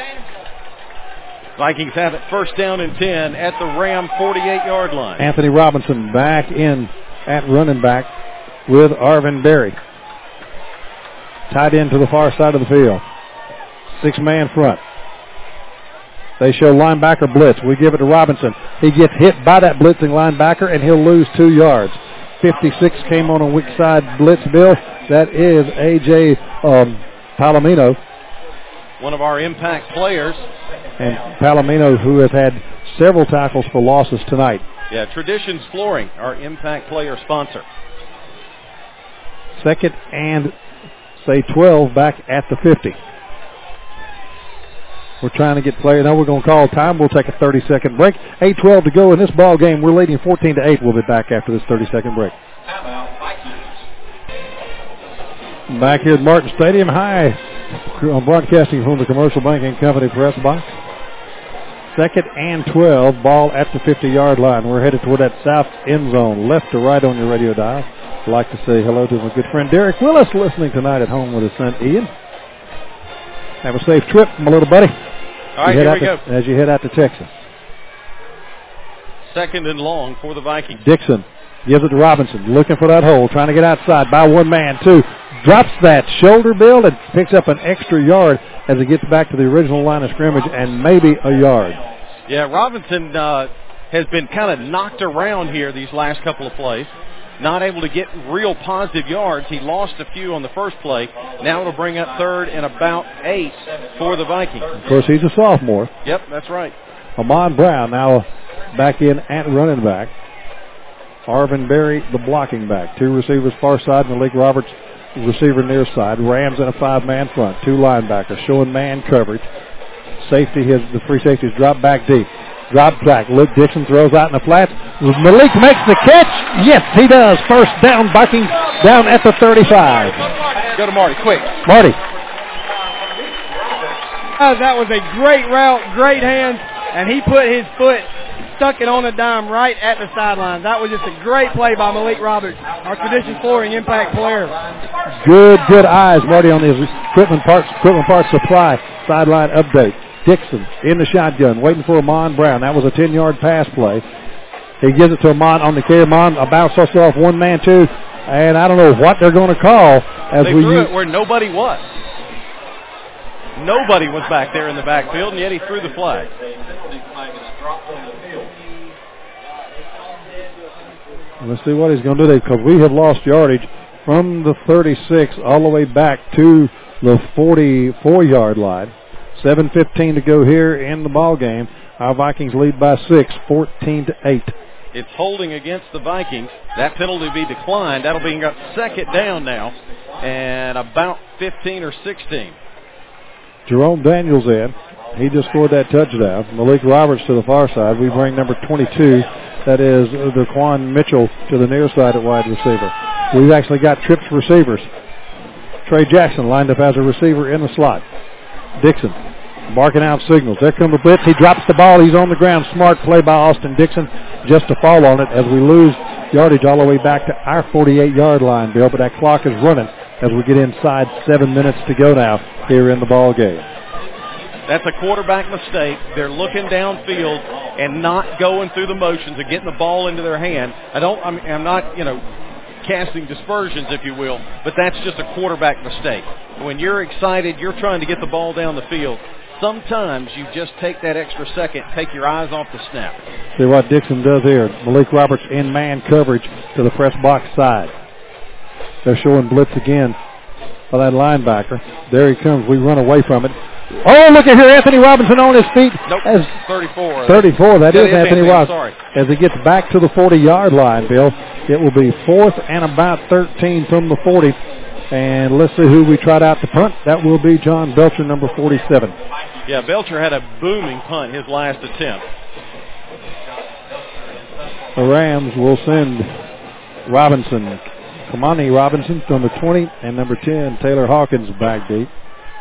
Vikings have it 1st down and 10 at the Ram 48-yard line. Anthony Robinson back in at running back with Arvin Berry. Tied in to the far side of the field. 6-man front. They show linebacker blitz. We give it to Robinson. He gets hit by that blitzing linebacker, and he'll lose 2 yards. 56 came on a weak side blitz, Bill. That is A.J. Palomino. One of our impact players. And Palomino, who has had several tackles for losses tonight. Yeah, Traditions Flooring, our impact player sponsor. 2nd and, 12 back at the 50. We're trying to get players. Now we're going to call time. We'll take a 30-second break. 8:12 to go in this ball game. We're leading 14-8. We'll be back after this 30-second break. Back here at Martin Stadium. Hi. Broadcasting from the Commercial Banking Company press box. 2nd and 12. Ball at the 50-yard line. We're headed toward that south end zone. Left to right on your radio dial. I'd like to say hello to my good friend Derek Willis, listening tonight at home with his son Ian. Have a safe trip, my little buddy. All right, here we go. As you head out to Texas. 2nd and long for the Vikings. Dixon gives it to Robinson, looking for that hole, trying to get outside by 1 man, 2. Drops that shoulder build and picks up an extra yard as he gets back to the original line of scrimmage and maybe a yard. Yeah, Robinson has been kind of knocked around here these last couple of plays. Not able to get real positive yards. He lost a few on the first play. Now it'll bring up 3rd and about 8 for the Vikings. Of course, he's a sophomore. Yep, that's right. Amon Brown now back in at running back. Arvin Berry, the blocking back. 2 receivers far side, Malik Roberts, receiver near side. Rams in a 5-man front. 2 linebackers showing man coverage. The free safeties drop back deep. Drop back. Luke Dixon throws out in the flats. Malik makes the catch. Yes, he does. 1st down, Vikings down at the 35. Go to Marty, quick. Marty. That was a great route, great hands, and he put his foot, stuck it on a dime right at the sideline. That was just a great play by Malik Roberts, our Traditions Flooring impact player. Good eyes, Marty, on his equipment parts supply sideline update. Dixon in the shotgun, waiting for Amon Brown. That was a 10-yard pass play. He gives it to Amon on the carry. Amon about starts off 1 man, 2, and I don't know what they're going to call. They threw it where nobody was. Nobody was back there in the backfield, and yet he threw the flag. Let's see what he's going to do, because we have lost yardage from the 36 all the way back to the 44-yard line. 7:15 to go here in the ball game. Our Vikings lead by 6, 14-8. It's holding against the Vikings. That penalty will be declined. That'll be up 2nd down now, and about 15 or 16. Jerome Daniels in. He just scored that touchdown. Malik Roberts to the far side. We bring number 22. That is Daquan Mitchell to the near side at wide receiver. We've actually got trips receivers. Trey Jackson lined up as a receiver in the slot. Dixon barking out signals. There comes the blitz. He drops the ball. He's on the ground. Smart play by Austin Dixon just to fall on it as we lose yardage all the way back to our 48-yard line, Bill. But that clock is running as we get inside 7 minutes to go now here in the ball game. That's a quarterback mistake. They're looking downfield and not going through the motions of getting the ball into their hand. I'm not, casting dispersions, if you will, but that's just a quarterback mistake. When you're excited, you're trying to get the ball down the field. Sometimes you just take that extra second, take your eyes off the snap. See what Dixon does here. Malik Roberts in man coverage to the press box side. They're showing blitz again by that linebacker. There he comes. We run away from it. Oh, look at here, Anthony Robinson on his feet. Nope, 34. 34, that is Anthony Robinson. Sorry. As he gets back to the 40-yard line, Bill, it will be 4th and about 13 from the 40. And let's see who we tried out to punt. That will be John Belcher, number 47. Yeah, Belcher had a booming punt his last attempt. The Rams will send Robinson, Kamani Robinson, number 20, and number 10, Taylor Hawkins, back deep.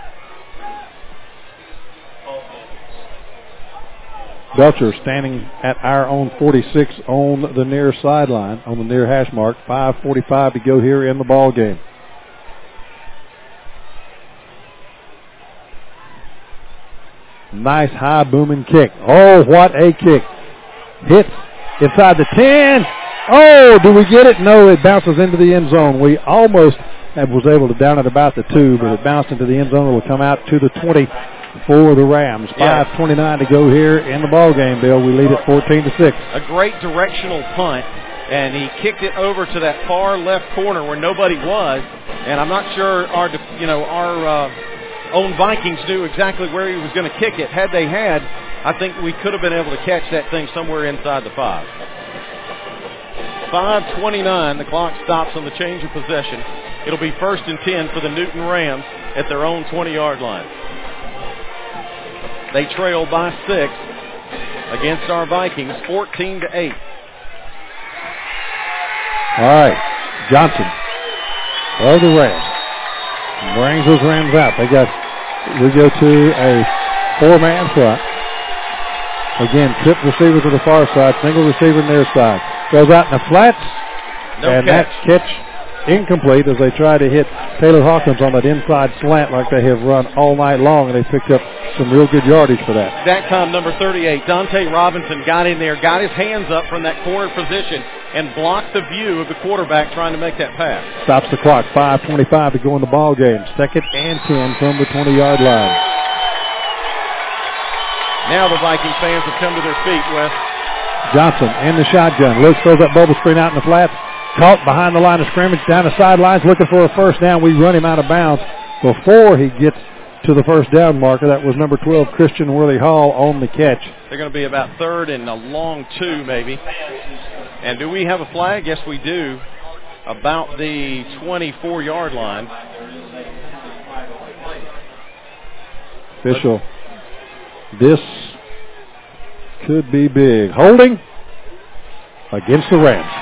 Belcher standing at our own 46 on the near sideline, on the near hash mark. 5:45 to go here in the ball game. Nice high booming kick. Oh, what a kick. Hits inside the 10. Oh, do we get it? No, it bounces into the end zone. We almost was able to down it about the 2, but it bounced into the end zone. It will come out to the 20 for the Rams. 5:29 to go here in the ball game, Bill. We lead it 14-6. A great directional punt, and he kicked it over to that far left corner where nobody was. And I'm not sure our own Vikings knew exactly where he was going to kick it. Had they had, I think we could have been able to catch that thing somewhere inside the 5. 5:29, the clock stops on the change of possession. It'll be 1st and 10 for the Newton Rams at their own 20-yard line. They trail by 6 against our Vikings, 14-8. All right, Johnson of the Rams brings those Rams out. We go to a 4-man front. Again, trip receiver to the far side, single receiver near side. Goes out in the flats, that catch incomplete as they try to hit Taylor Hawkins on that inside slant like they have run all night long, and they picked up some real good yardage for that. That time, number 38, Dante Robinson got in there, got his hands up from that corner position, and blocked the view of the quarterback trying to make that pass. Stops the clock, 5:25 to go in the ball game. 2nd and 10 from the 20-yard line. Now the Viking fans have come to their feet, Wes. Johnson in the shotgun. Looks, throws that bubble screen out in the flats. Caught behind the line of scrimmage, down the sidelines, looking for a first down. We run him out of bounds before he gets to the first down marker. That was number 12, Christian Worley Hall, on the catch. They're going to be about 3rd and a long 2, maybe. And do we have a flag? Yes, we do. About the 24-yard line. Official. This could be big. Holding against the Rams.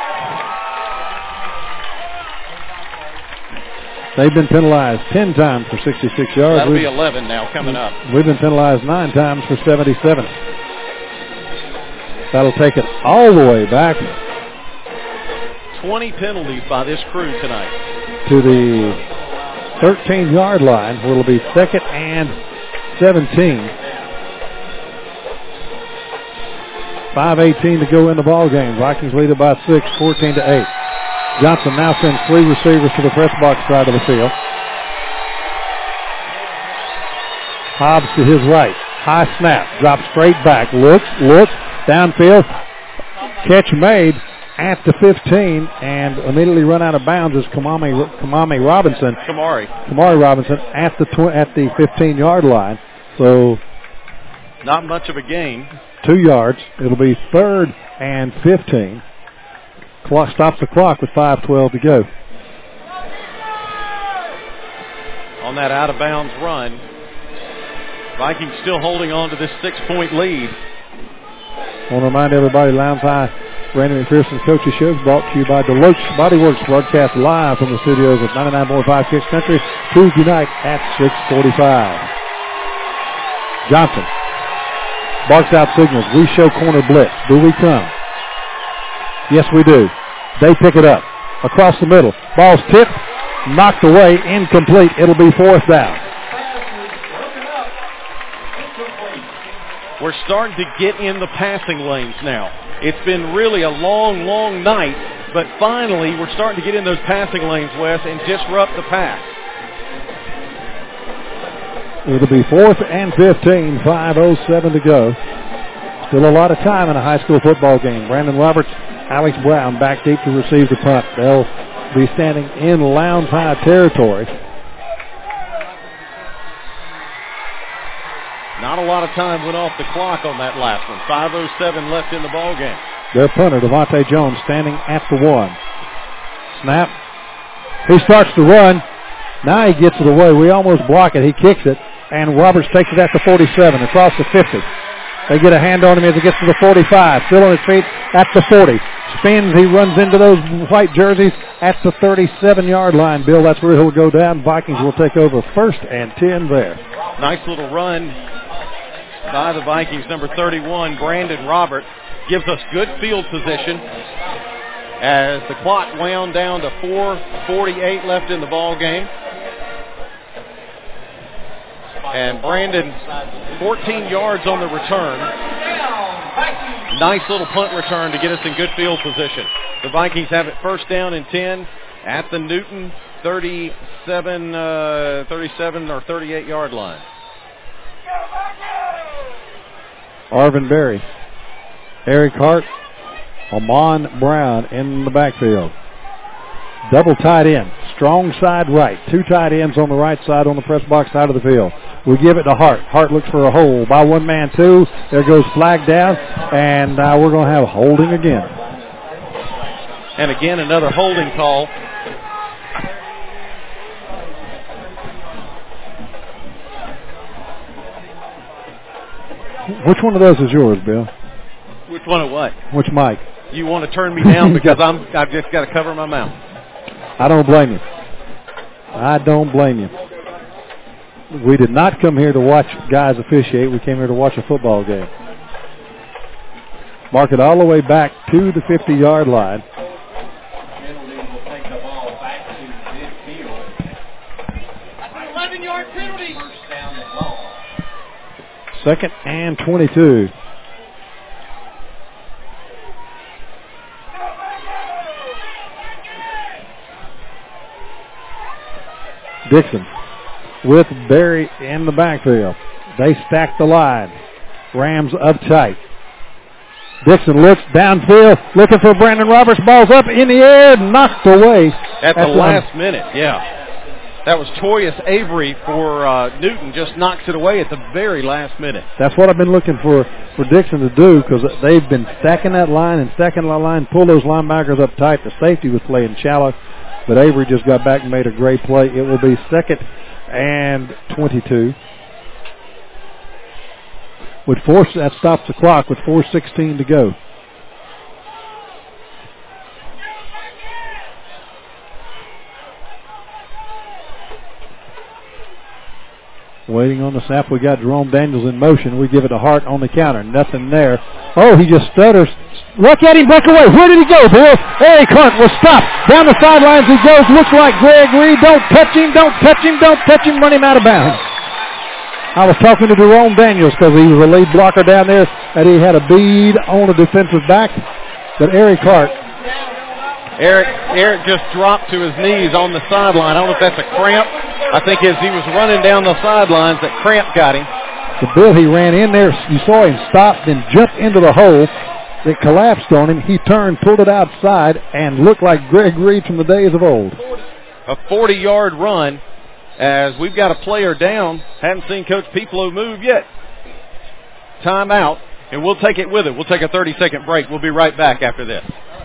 They've been penalized 10 times for 66 yards. That'll be 11 now coming up. We've been penalized 9 times for 77. That'll take it all the way back. 20 penalties by this crew tonight. To the 13-yard line, where it'll be 2nd and 17. 5:18 to go in the ball game. Vikings lead it by 6, 14-8. Johnson now sends 3 receivers to the press box side of the field. Hobbs to his right. High snap. Drops straight back. Looks. Downfield. Catch made at the 15 and immediately run out of bounds is Kamari Robinson at the 15-yard line. So not much of a gain. 2 yards. It'll be 3rd and 15. Clock stops the clock with 5:12 to go. On that out-of-bounds run, Vikings still holding on to this 6-point lead. I want to remind everybody, Lowndes High Brandon McPherson Coaches Show is brought to you by Deloach Body Works, broadcast live from the studios of 99.5 Kicks Country Tuesday night at 6:45. Johnson barks out signals. We show corner blitz. Do we come? Yes, we do. They pick it up. Across the middle. Ball's tipped. Knocked away. Incomplete. It'll be 4th down. We're starting to get in the passing lanes now. It's been really a long, long night, but finally we're starting to get in those passing lanes, Wes, and disrupt the pass. It'll be 4th and 15, 5:07 to go. Still a lot of time in a high school football game. Brandon Roberts, Alex Brown back deep to receive the punt. They'll be standing in Lowndes High territory. Not a lot of time went off the clock on that last one. 5:07 left in the ball game. Their punter, Devontae Jones, standing at the 1. Snap. He starts to run. Now he gets it away. We almost block it. He kicks it, and Roberts takes it at the 47, across the 50. They get a hand on him as he gets to the 45. Still on his feet at the 40. Spins. He runs into those white jerseys at the 37-yard line. Bill, that's where he'll go down. Vikings will take over 1st and 10 there. Nice little run by the Vikings. Number 31, Brandon Roberts, gives us good field position as the clock wound down to 4:48 left in the ball game. And Brandon, 14 yards on the return. Nice little punt return to get us in good field position. The Vikings have it 1st down and 10 at the Newton 37 or 38-yard line. Arvin Berry, Eric Hart, Amon Brown in the backfield. Double tight end, strong side right. 2 tight ends on the right side on the press box side of the field. We give it to Hart. Hart looks for a hole by 1 man 2. There goes flag down, and we're going to have holding again. And again, another holding call. Which one of those is yours, Bill? Which one of what? Which mic? You want to turn me down because I've just got to cover my mouth. I don't blame you. I don't blame you. We did not come here to watch guys officiate. We came here to watch a football game. Mark it all the way back to the 50-yard line. Penalty will take the ball back to midfield. That's an 11-yard penalty. 1st down and long. 2nd and 22. Dixon with Berry in the backfield. They stack the line. Rams up tight. Dixon looks downfield, looking for Brandon Roberts. Ball's up in the air, knocked away. At the last minute, yeah. That was Toyus Avery for Newton, just knocks it away at the very last minute. That's what I've been looking for Dixon to do, because they've been stacking that line and stacking the line, pull those linebackers up tight. The safety was playing shallow, but Avery just got back and made a great play. It will be 2nd and 22. That stops the clock with 4:16 to go. Waiting on the snap, we got Jerome Daniels in motion. We give it to Hart on the counter. Nothing there. Oh, he just stutters. Look at him break away. Where did he go, Bill? Eric Hart was stopped. Down the sidelines he goes. Looks like Greg Reed. Don't touch him. Don't touch him. Don't touch him. Run him out of bounds. I was talking to Jerome Daniels because he was a lead blocker down there, and he had a bead on the defensive back. But Eric Hart. Eric just dropped to his knees on the sideline. I don't know if that's a cramp. I think as he was running down the sidelines, that cramp got him. The Bill, he ran in there. You saw him stop, then jump into the hole. It collapsed on him. He turned, pulled it outside, and looked like Greg Reed from the days of old. A 40-yard run as we've got a player down. Haven't seen Coach Piplo move yet. Timeout, and we'll take it with it. We'll take a 30-second break. We'll be right back after this.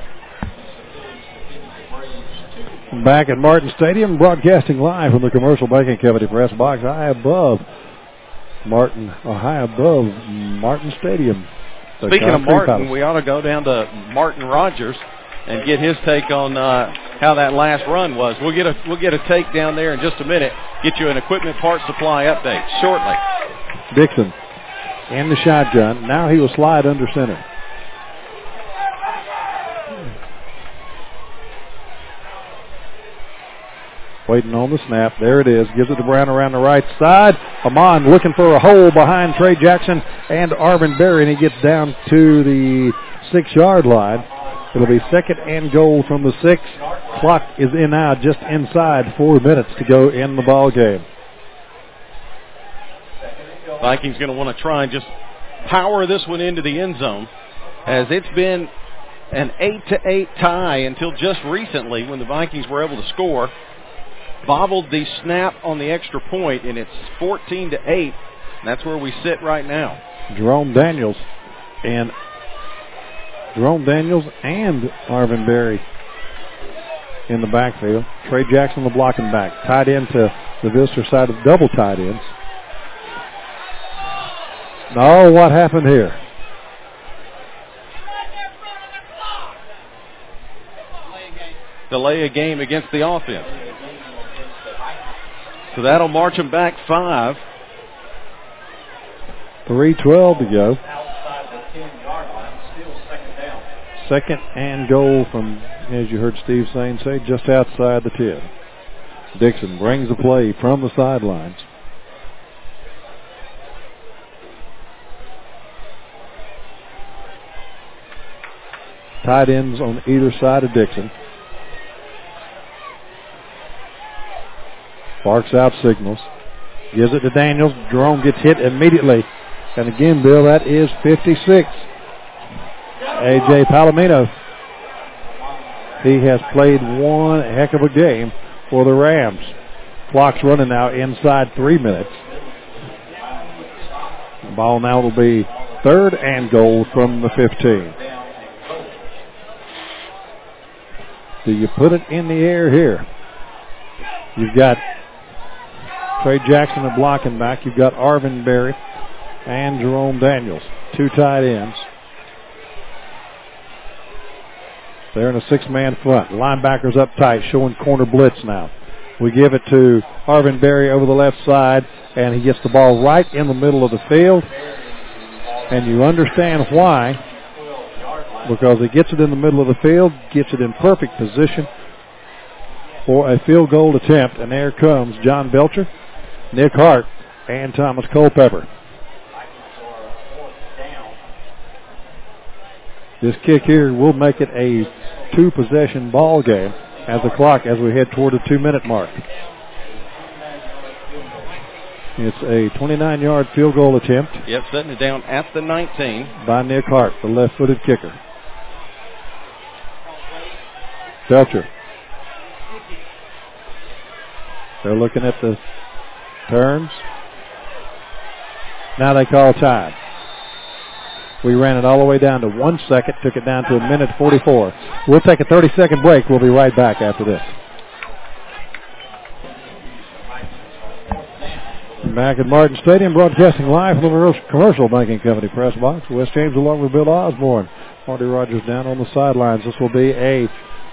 Back at Martin Stadium, broadcasting live from the Commercial Banking Company press box high above Martin Stadium. Speaking of Martin, we ought to go down to Martin Rogers and get his take on how that last run was. We'll get a take down there in just a minute. Get you an equipment parts supply update shortly. Dixon in the shotgun. Now he will slide under center. Waiting on the snap. There it is. Gives it to Brown around the right side. Amon looking for a hole behind Trey Jackson and Arvin Berry, and he gets down to the 6-yard line. It'll be 2nd and goal from the 6. Clock is in now, just inside 4 minutes to go in the ball game. Vikings going to want to try and just power this one into the end zone, as it's been an 8-8 tie until just recently when the Vikings were able to score. Bobbled the snap on the extra point, and it's 14-8. And that's where we sit right now. Jerome Daniels and Arvin Berry in the backfield. Trey Jackson the blocking back. Tied into the visitor side of double tight ends. Oh, what happened here? Delay a game against the offense. So that'll march them back 5. 3:12 to go. Outside the 10-yard line, still 2nd down. 2nd and goal from, as you heard Steve Sain say, just outside the 10. Dixon brings the play from the sidelines. Tight ends on either side of Dixon. Barks out signals. Gives it to Daniels. Jerome gets hit immediately. And again, Bill, that is 56. A.J. Palomino. He has played one heck of a game for the Rams. Clock's running now inside 3 minutes. The ball now will be 3rd and goal from the 15. Do you put it in the air here? You've got Trey Jackson at blocking back. You've got Arvin Berry and Jerome Daniels, 2 tight ends. They're in a 6-man front. Linebackers up tight, showing corner blitz now. We give it to Arvin Berry over the left side, and he gets the ball right in the middle of the field. And you understand why, because he gets it in the middle of the field, gets it in perfect position for a field goal attempt. And there comes John Belcher, Nick Hart, and Thomas Culpepper. This kick here will make it a 2-possession ball game as we head toward the 2-minute mark. It's a 29-yard field goal attempt. Yep, setting it down at the 19. By Nick Hart, the left-footed kicker. Belcher. They're looking at the turns. Now they call time. We ran it all the way down to 1 second, took it down to 1:44. We'll take a 30-second break. We'll be right back after this. Back at Martin Stadium, broadcasting live from the Commercial Banking Company press box. Wes James along with Bill Osborne. Marty Rogers down on the sidelines. This will be a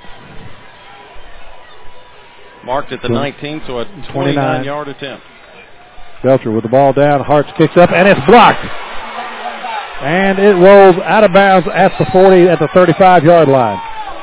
marked at the 19, so a 29-yard attempt. Belcher with the ball down. Hartz kicks up, and it's blocked. And it rolls out of bounds at the 40, at the 35-yard line.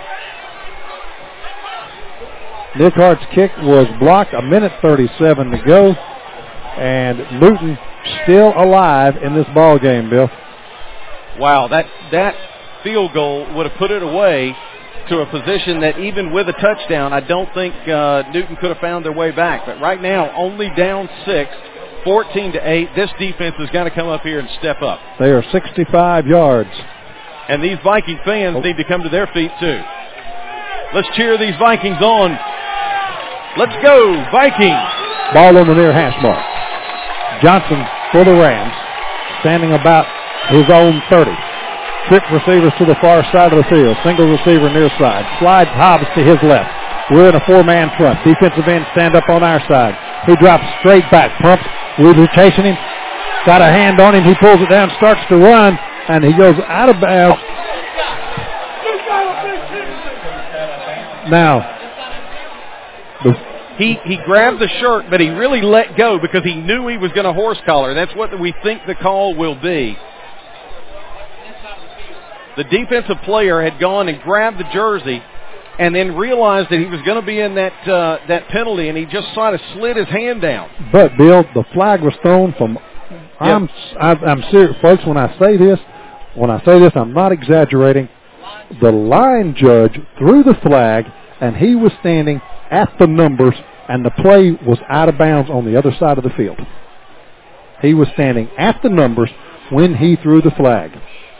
Nick Hart's kick was blocked. 1:37 to go. And Newton still alive in this ball game, Bill. Wow, that field goal would have put it away to a position that even with a touchdown, I don't think Newton could have found their way back. But right now, only down 6, 14-8. This defense has got to come up here and step up. They are 65 yards. And these Viking fans need to come to their feet, too. Let's cheer these Vikings on. Let's go, Vikings. Ball on the near hash mark. Johnson for the Rams, standing about his own 30. Trick receivers to the far side of the field. Single receiver near side. Slide Hobbs to his left. We're in a 4-man front. Defensive end stand up on our side. He drops straight back. Pumps. We're chasing him. Got a hand on him. He pulls it down, starts to run, and he goes out of bounds. Now, He grabbed the shirt, but he really let go because he knew he was going to horse collar. That's what we think the call will be. The defensive player had gone and grabbed the jersey and then realized that he was going to be in that penalty, and he just sort of slid his hand down. But, Bill, the flag was thrown from – I'm serious, folks, when I say this, I'm not exaggerating. The line judge threw the flag, and he was standing at the numbers, and the play was out of bounds on the other side of the field. He was standing at the numbers when he threw the flag.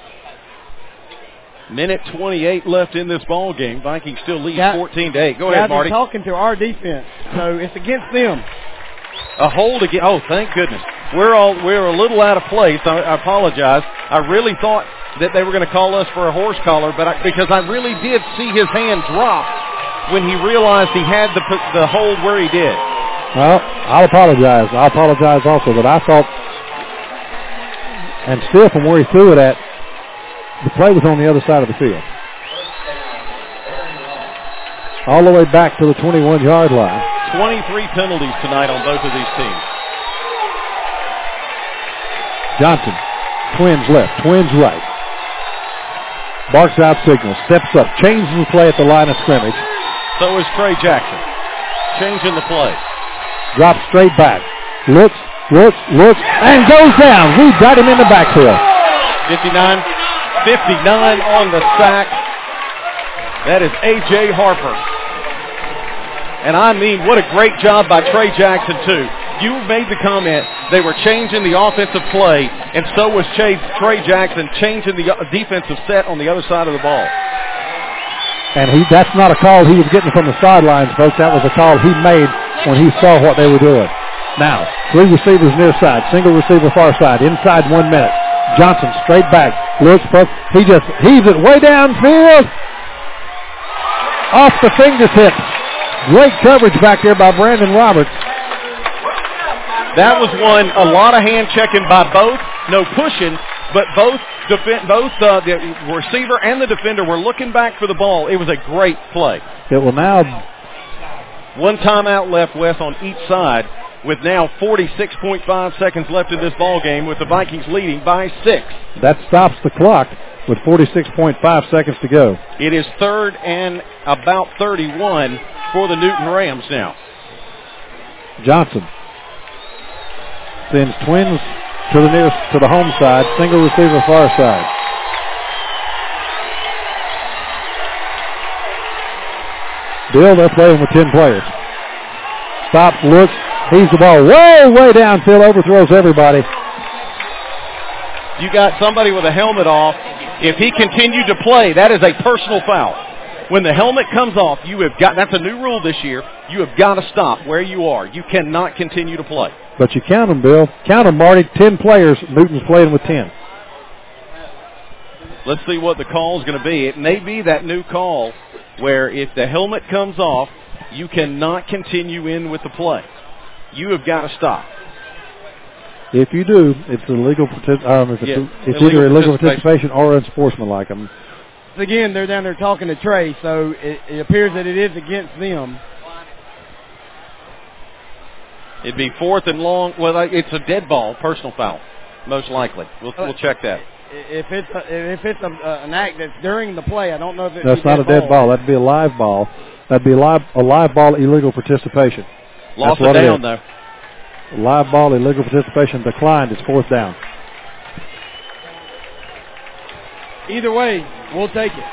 Minute 28 left in this ball game. Vikings still lead 14-8. Go ahead, Marty. Talking to our defense, so it's against them. A hold again. Oh, thank goodness. We're a little out of place. I apologize. I really thought that they were going to call us for a horse collar, but because I really did see his hand drop when he realized he had the hold where he did. Well, I'll apologize. I'll apologize also, but I thought, and still from where he threw it at, the play was on the other side of the field. All the way back to the 21-yard line. 23 penalties tonight on both of these teams. Johnson, Twins left, Twins right. Barks out signals, steps up, changes the play at the line of scrimmage. So is Trey Jackson. Changing the play. Drops straight back. Looks, and goes down. We got him in the backfield. 59 on the sack. That is A.J. Harper. And I mean, what a great job by Trey Jackson, too. You made the comment they were changing the offensive play, and so was Trey Jackson changing the defensive set on the other side of the ball. And that's not a call he was getting from the sidelines, folks. That was a call he made when he saw what they were doing. Now, 3 receivers near side, single receiver far side, inside 1 minute. Johnson straight back, looks, he just heaves it way downfield, off the fingertips. Great coverage back there by Brandon Roberts. That was one, a lot of hand checking by both, no pushing, but both the receiver and the defender were looking back for the ball. It was a great play. It will now. One timeout left, Wes, on each side, with now 46.5 seconds left in this ball game, with the Vikings leading by 6. That stops the clock with 46.5 seconds to go. It is 3rd and about 31 for the Newton Rams now. Johnson sends Twins to the home side, single receiver far side. Bill, they're playing with 10 players. Stops, looks, heaves the ball way downfield, overthrows everybody. You got somebody with a helmet off. If he continued to play, that is a personal foul. When the helmet comes off, that's a new rule this year. You have got to stop where you are. You cannot continue to play. But you count them, Bill. Count them, Marty. 10 players. Newton's playing with 10. Let's see what the call is going to be. It may be that new call where if the helmet comes off, you cannot continue in with the play. You have got to stop. If you do, it's illegal. It's either illegal participation or unsportsmanlike. Again, they're down there talking to Trey, so it appears that it is against them. It'd be 4th and long. Well, it's a dead ball, personal foul, most likely. We'll check that. If it's an act that's during the play, I don't know if it's that's not a dead ball. That'd be a live ball. That'd be a live ball, illegal participation. Lost it down, though. Live ball, illegal participation declined. It's 4th down. Either way, we'll take it.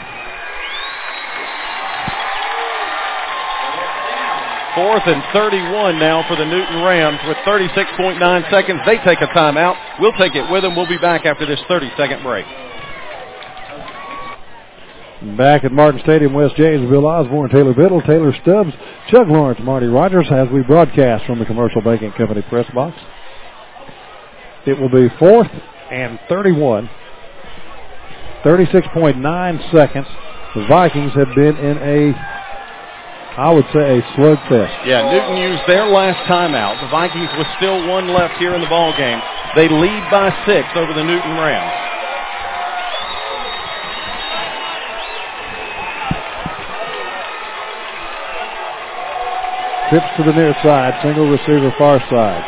Fourth and 31 now for the Newton Rams with 36.9 seconds. They take a timeout. We'll take it with them. We'll be back after this 30-second break. Back at Martin Stadium, West James, Bill Osborne, Taylor Biddle, Taylor Stubbs, Chuck Lawrence, Marty Rogers, as we broadcast from the Commercial Banking Company press box. It will be 4th and 31. 36.9 seconds. The Vikings have been in I would say a slugfest. Yeah, Newton used their last timeout. The Vikings with still 1 left here in the ball game. They lead by 6 over the Newton Rams. Trips to the near side. Single receiver far side.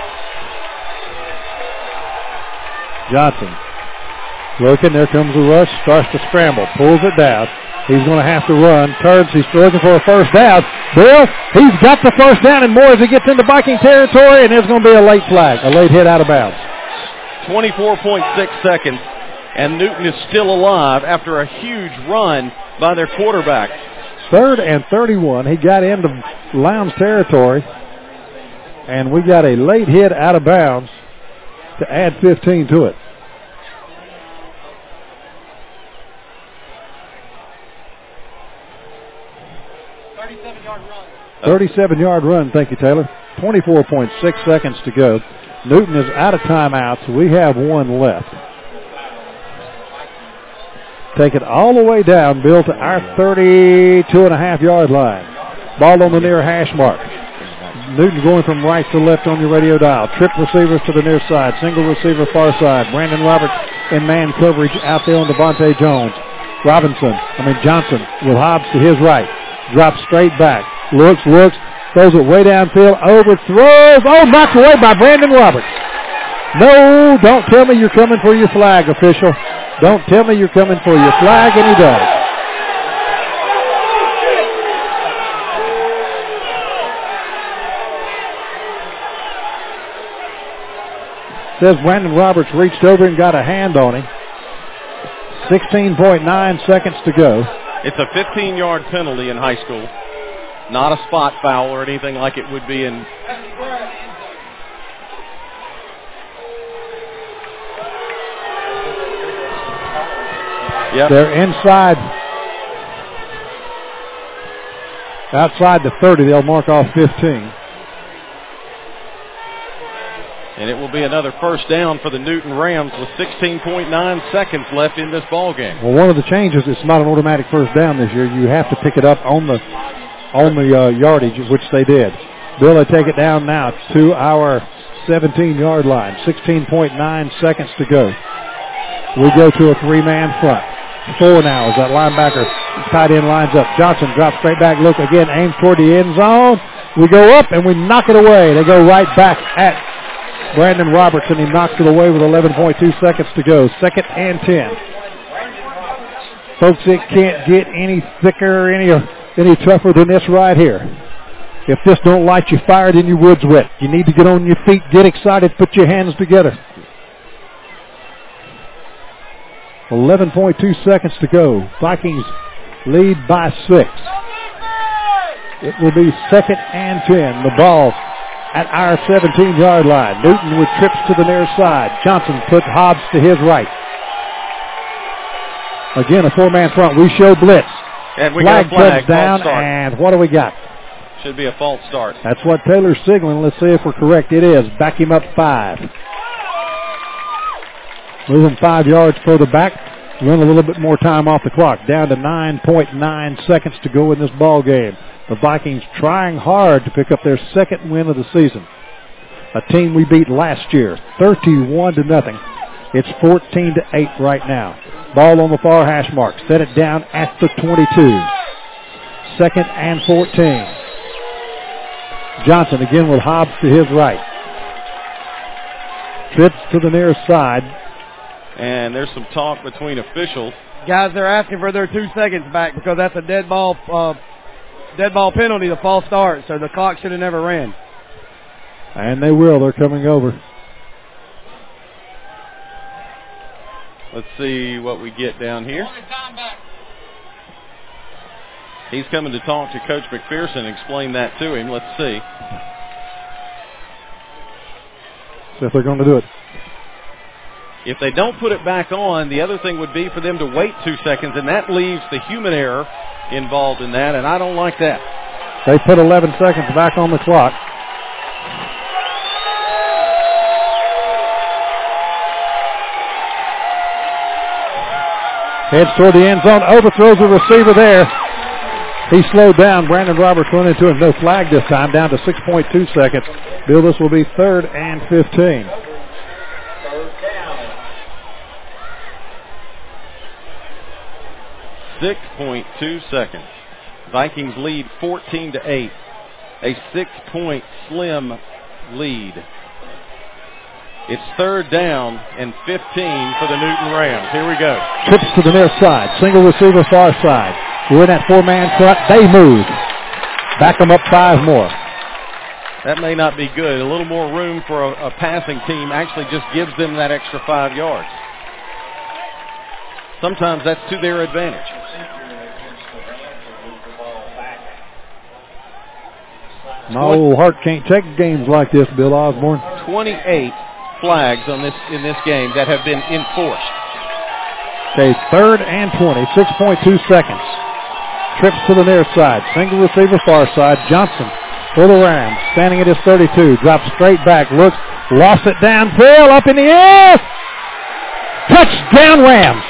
Johnson. Looking. There comes the rush. Starts to scramble. Pulls it down. He's going to have to run. Turns. He's looking for a first down. Bill, he's got the first down and more as he gets into Viking territory, and there's going to be a late flag, a late hit out of bounds. 24.6 seconds, and Newton is still alive after a huge run by their quarterback. 3rd and 31. He got into Lowndes territory, and we got a late hit out of bounds to add 15 to it. Run. 37-yard run, thank you, Taylor. 24.6 seconds to go. Newton is out of timeouts. We have one left. Take it all the way down, Bill, to our 32.5-yard line. Ball on the near hash mark. Newton going from right to left on your radio dial. Trip receivers to the near side. Single receiver far side. Brandon Roberts in man coverage out there on Devontae Jones. Johnson with Hobbs to his right. Drops straight back. Looks, throws it way downfield, overthrows. Oh, knocked away by Brandon Roberts. No, don't tell me you're coming for your flag, official. Don't tell me you're coming for your flag, and he does. Says Brandon Roberts reached over and got a hand on him. 16.9 seconds to go. It's a 15-yard penalty in high school. Not a spot foul or anything like it would be in. Yep. They're inside. Outside the 30, they'll mark off 15. And it will be another first down for the Newton Rams with 16.9 seconds left in this ball game. Well, one of the changes, it's not an automatic first down this year. You have to pick it up on the yardage, which they did. Bill, they take it down now to our 17-yard line. 16.9 seconds to go. We go to a three-man front. 4 now as that linebacker tight end lines up. Johnson drops straight back. Look again, aims toward the end zone. We go up and we knock it away. They go right back at Brandon Roberts, and he knocks it away with 11.2 seconds to go. 2nd and 10. Folks, it can't get any thicker, any tougher than this right here. If this don't light you fire, then your wood's wet. You need to get on your feet, get excited, put your hands together. 11.2 seconds to go. Vikings lead by 6. It will be 2nd and 10. The ball at our 17-yard line. Newton with trips to the near side. Johnson puts Hobbs to his right. Again, a 4-man front. We show blitz. And we got a flag down, and what do we got? Should be a false start. That's what Taylor's signaling. Let's see if we're correct. It is. Back him up 5. Moving 5 yards further back. Run a little bit more time off the clock. Down to 9.9 seconds to go in this ball game. The Vikings trying hard to pick up their 2nd win of the season. A team we beat last year, 31-0. It's 14-8 right now. Ball on the far hash mark. Set it down at the 22. 2nd and 14. Johnson again with Hobbs to his right. Trips to the near side. And there's some talk between officials. Guys, they're asking for their 2 seconds back because that's a dead ball penalty, the false start, so the clock should have never ran. And they will. They're coming over. Let's see what we get down here. He's coming to talk to Coach McPherson and explain that to him. Let's see. See if they're going to do it. If they don't put it back on, the other thing would be for them to wait 2 seconds, and that leaves the human error involved in that, and I don't like that. They put 11 seconds back on the clock. Heads toward the end zone, overthrows the receiver there. He slowed down. Brandon Roberts went into him. No flag this time, down to 6.2 seconds. Bill, this will be 3rd and 15. 6.2 seconds. Vikings lead 14-8. a 6-point slim lead. It's 3rd down and 15 for the Newton Rams. Here we go. Trips to the near side. Single receiver far side. We're in that 4-man front. They move. Back them up 5 more. That may not be good. A little more room for a passing team actually just gives them that extra 5 yards. Sometimes that's to their advantage. No, Hart can't take games like this, Bill Osborne. 28 flags in this game that have been enforced. Okay, 3rd and 20, 6.2 seconds. Trips to the near side. Single receiver far side. Johnson for the Rams. Standing at his 32. Drops straight back. Looks. Lost it downfield. Up in the air. Touchdown Rams.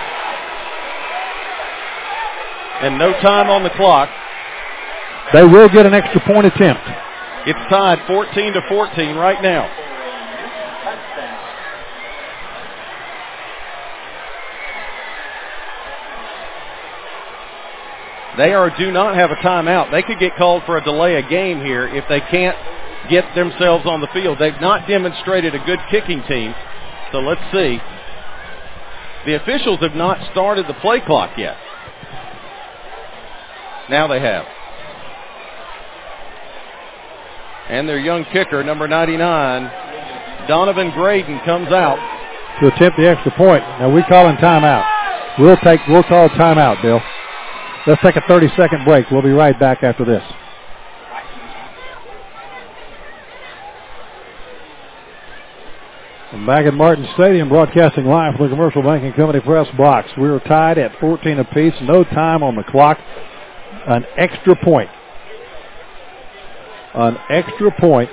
And no time on the clock. They will get an extra point attempt. It's tied 14-14 right now. They do not have a timeout. They could get called for a delay of game here if they can't get themselves on the field. They've not demonstrated a good kicking team. So let's see. The officials have not started the play clock yet. Now they have. And their young kicker, number 99, Donovan Graydon, comes out to attempt the extra point. Now we call him timeout. We'll call timeout, Bill. Let's take a 30-second break. We'll be right back after this. I'm back at Martin Stadium, broadcasting live from the Commercial Banking Company press box. We were tied at 14 apiece. No time on the clock. An extra point. An extra point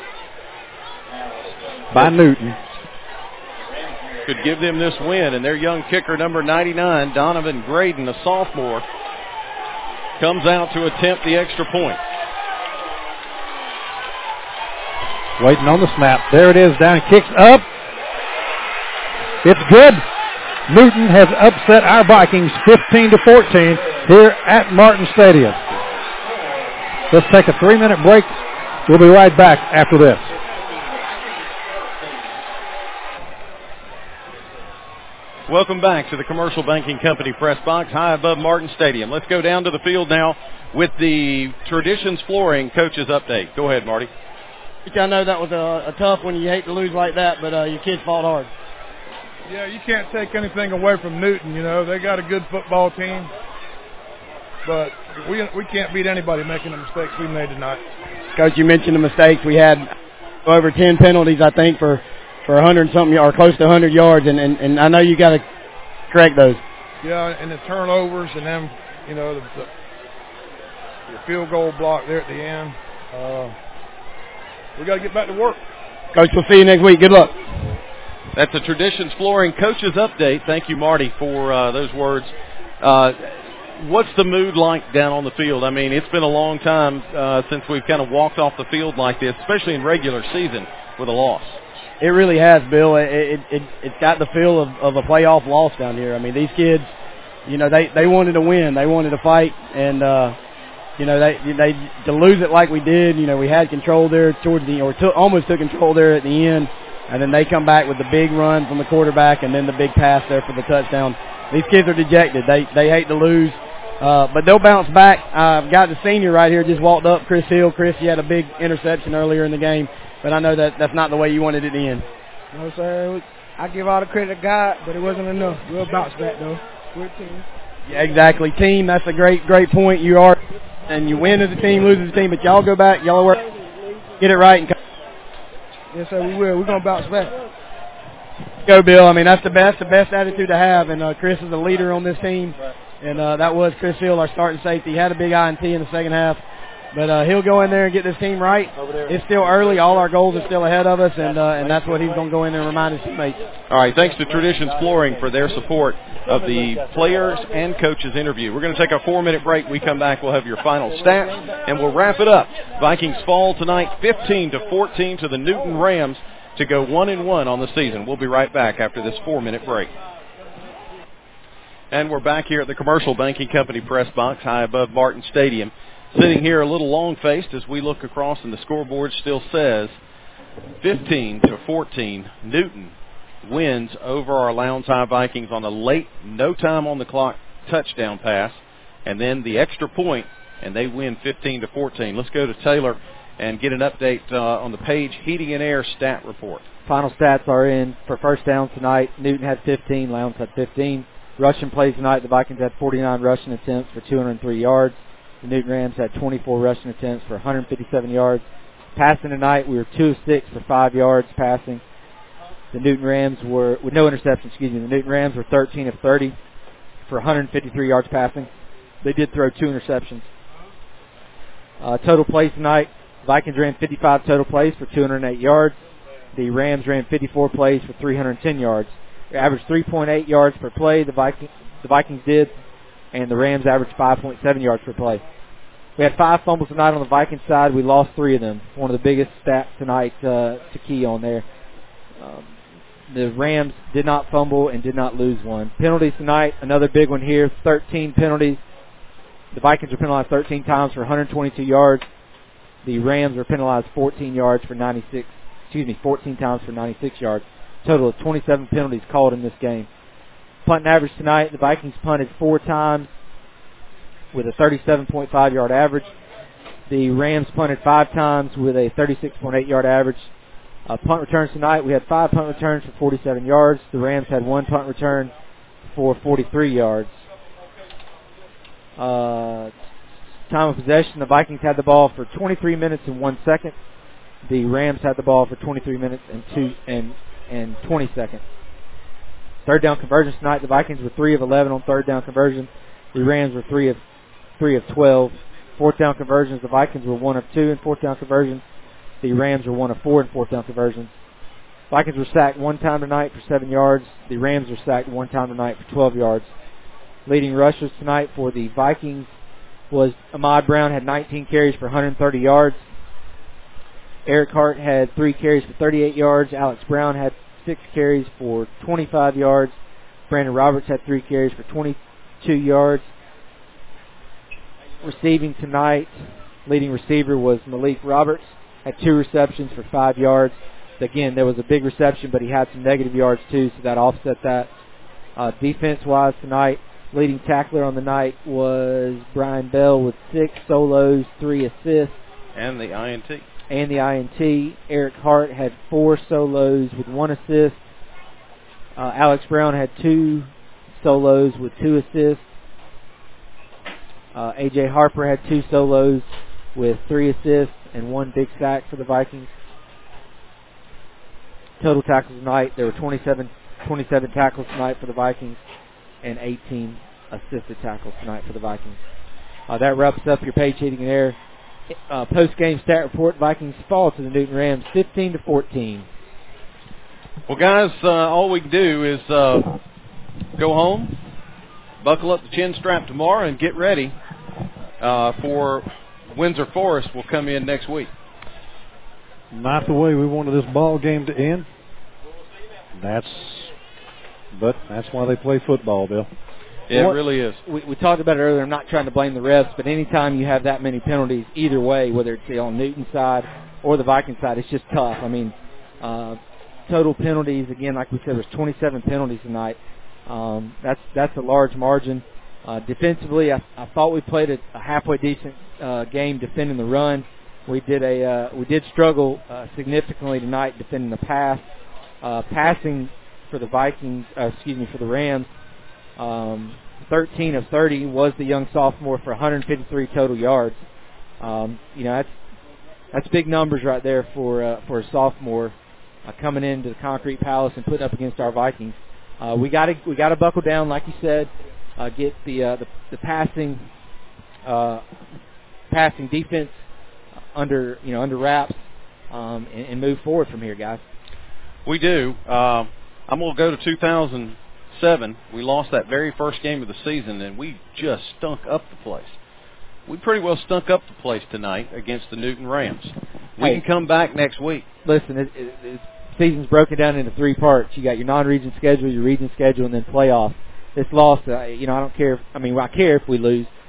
by Newton. Could give them this win, and their young kicker, number 99, Donovan Graydon, a sophomore, comes out to attempt the extra point. Waiting on the snap. There it is, down, kicks up. It's good. Newton has upset our Vikings 15-14 here at Martin Stadium. Let's take a 3-minute break. We'll be right back after this. Welcome back to the Commercial Banking Company press box high above Martin Stadium. Let's go down to the field now with the Traditions Flooring coaches update. Go ahead, Marty. I know that was a tough one. You hate to lose like that, but your kids fought hard. Yeah, you can't take anything away from Newton. You know, they got a good football team, but we can't beat anybody making the mistakes we made tonight. Coach, you mentioned the mistakes. We had over 10 penalties, I think, for 100-something or close to 100 yards, and I know you got to correct those. Yeah, and the turnovers, and then the field goal block there at the end. We got to get back to work. Coach, we'll see you next week. Good luck. That's the Traditions Flooring coaches update. Thank you, Marty, for those words. What's the mood like down on the field? I mean, it's been a long time since we've kind of walked off the field like this, especially in regular season with a loss. It really has, Bill. It's got the feel of a playoff loss down here. I mean, these kids, they wanted to win. They wanted to fight, and, they to lose it like we did, we had control there almost took control there at the end, and then they come back with the big run from the quarterback and then the big pass there for the touchdown. These kids are dejected. They hate to lose, but they'll bounce back. I've got the senior right here, just walked up, Chris Hill. Chris, you had a big interception earlier in the game. But I know that's not the way you wanted it to end. No, sir. I give all the credit to God, but it wasn't enough. We'll bounce back, though. We're a team. Yeah, exactly. Team, that's a great point. You are, and you win as a team, lose as a team, but y'all go back, y'all work, get it right. And yes, sir, we will. We're going to bounce back. Go, Bill. I mean, that's the best attitude to have, and Chris is a leader on this team, and that was Chris Hill, our starting safety. He had a big INT in the second half. But he'll go in there and get this team right. It's still early. All our goals are still ahead of us, and that's what he's going to go in there and remind his teammates. All right, thanks to Traditions Flooring for their support of the players and coaches interview. We're going to take a 4-minute break. We come back, we'll have your final stats, and we'll wrap it up. Vikings fall tonight 15-14 to the Newton Rams to go 1-1 on the season. We'll be right back after this 4-minute break. And we're back here at the Commercial Banking Company press box high above Martin Stadium. sitting here a little long-faced as we look across, and the scoreboard still says 15-14. Newton wins over our Lowndes High Vikings on a late, no time on the clock touchdown pass, and then the extra point, and they win 15-14. Let's go to Taylor and get an update on the Page Heating and Air stat report. Final stats are in for first down tonight. Newton had 15, Lowndes had 15. Rushing plays tonight, the Vikings had 49 rushing attempts for 203 yards. The Newton Rams had 24 rushing attempts for 157 yards. Passing tonight, we were 2 of 6 for 5 yards passing. The Newton Rams were, with no interceptions, the Newton Rams were 13 of 30 for 153 yards passing. They did throw 2 interceptions. Total plays tonight, Vikings ran 55 total plays for 208 yards. The Rams ran 54 plays for 310 yards. They averaged 3.8 yards per play, the Vikings did, and the Rams averaged 5.7 yards per play. We had 5 fumbles tonight on the Vikings side. We lost 3 of them. One of the biggest stats tonight to key on there. The Rams did not fumble and did not lose one. Penalties tonight, another big one here, 13 penalties. The Vikings were penalized 13 times for 122 yards. The Rams were penalized 14 times for 96 yards. Total of 27 penalties called in this game. Punt and average tonight, the Vikings punted 4 times with a 37.5 yard average. The Rams punted 5 times with a 36.8 yard average. Punt returns tonight, we had 5 punt returns for 47 yards. The Rams had 1 punt return for 43 yards. Time of possession, the Vikings had the ball for 23 minutes and 1 second. The Rams had the ball for 23 minutes and 20 seconds. Third down conversions tonight, the Vikings were 3 of 11 on third down conversions. The Rams were 3 of 12. Fourth down conversions, the Vikings were 1 of 2 in fourth down conversions. The Rams were 1 of 4 in fourth down conversions. Vikings were sacked 1 time tonight for 7 yards. The Rams were sacked 1 time tonight for 12 yards. Leading rushers tonight for the Vikings was Ahmad Brown, had 19 carries for 130 yards. Eric Hart had 3 carries for 38 yards. Alex Brown had 6 carries for 25 yards. Brandon Roberts had 3 carries for 22 yards. Receiving tonight, leading receiver was Malik Roberts, had 2 receptions for 5 yards. Again, there was a big reception, but he had some negative yards too, so that offset that. Defense-wise tonight, leading tackler on the night was Brian Bell with 6 solos, 3 assists. And the INT. Eric Hart had 4 solos with 1 assist. Alex Brown had 2 solos with 2 assists. A.J. Harper had 2 solos with 3 assists and 1 big sack for the Vikings. Total tackles tonight, there were 27 tackles tonight for the Vikings and 18 assisted tackles tonight for the Vikings. That wraps up your Page Heating and Air post-game stat report. Vikings fall to the Newton Rams 15-14. Well, guys, all we can do is go home, buckle up the chin strap tomorrow, and get ready for Windsor Forest will come in next week. Not the way we wanted this ball game to end. That's why they play football, Bill. It really is. We talked about it earlier. I'm not trying to blame the refs, but anytime you have that many penalties, either way, whether it's on Newton's side or the Viking side, it's just tough. I mean, total penalties, again, like we said, there's 27 penalties tonight. That's a large margin. Defensively, I thought we played a halfway decent game defending the run. We did struggle significantly tonight defending the pass. Passing for the for the Rams, 13 of 30 was the young sophomore for 153 total yards. That's big numbers right there for a sophomore coming into the Concrete Palace and putting up against our Vikings. We got to buckle down, like you said, get the passing defense under wraps, and move forward from here, guys. We do. I'm going to go to 2007. We lost that very first game of the season, and we just stunk up the place. We pretty well stunk up the place tonight against the Newton Rams. We can come back next week. Listen, the season's broken down into 3 parts. You got your non-region schedule, your region schedule, and then playoffs. This loss, I don't care. I care if we lose,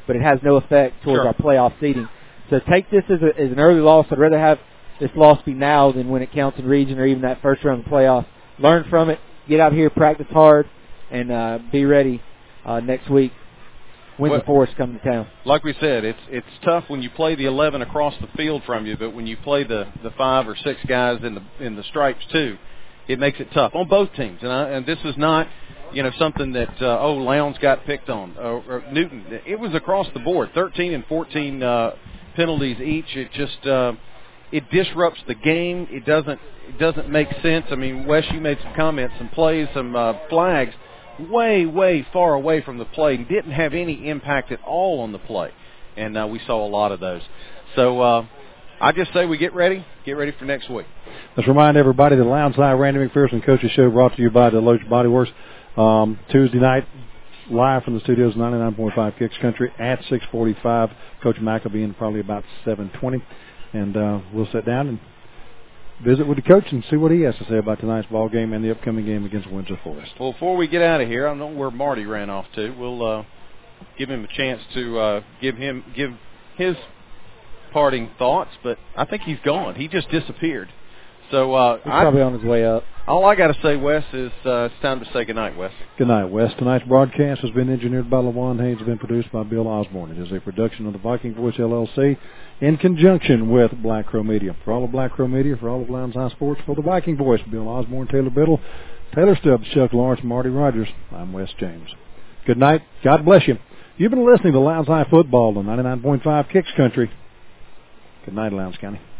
but it has no effect towards our playoff seeding. So take this as an early loss. I'd rather have this loss be now than when it counts in region or even that first round of the playoff. Learn from it. Get out here, practice hard, and be ready next week when the Forest come to town. Like we said, it's tough when you play the 11 across the field from you, but when you play the 5 or 6 guys in the stripes too, it makes it tough on both teams. And this is not, something that Lowndes got picked on or Newton. It was across the board, 13 and 14 penalties each. It just it disrupts the game. It doesn't make sense. I mean, Wes, you made some comments, some plays, some flags way far away from the play and didn't have any impact at all on the play. And we saw a lot of those. So I just say we get ready for next week. Let's remind everybody the Lowndes High Randy McPherson Coaches Show brought to you by Deloach Body Works. Tuesday night, live from the studios, 99.5 Kicks Country at 6:45. Coach Mack will be in probably about 7:20. And we'll sit down and visit with the coach and see what he has to say about tonight's ball game and the upcoming game against Windsor Forest. Well, before we get out of here, I don't know where Marty ran off to. We'll give him a chance to give his parting thoughts, but I think he's gone. He just disappeared. So he's probably on his way up. All I got to say, Wes, is it's time to say goodnight, Wes. Good night, Wes. Tonight's broadcast has been engineered by LaJuan Haynes, has been produced by Bill Osborne. It is a production of the Viking Voice LLC in conjunction with Black Crow Media. For all of Black Crow Media, for all of Lowndes High Sports, for the Viking Voice, Bill Osborne, Taylor Biddle, Taylor Stubbs, Chuck Lawrence, Marty Rogers, I'm Wes James. Good night. God bless you. You've been listening to Lowndes High Football on 99.5 Kicks Country. Good night, Lowndes County.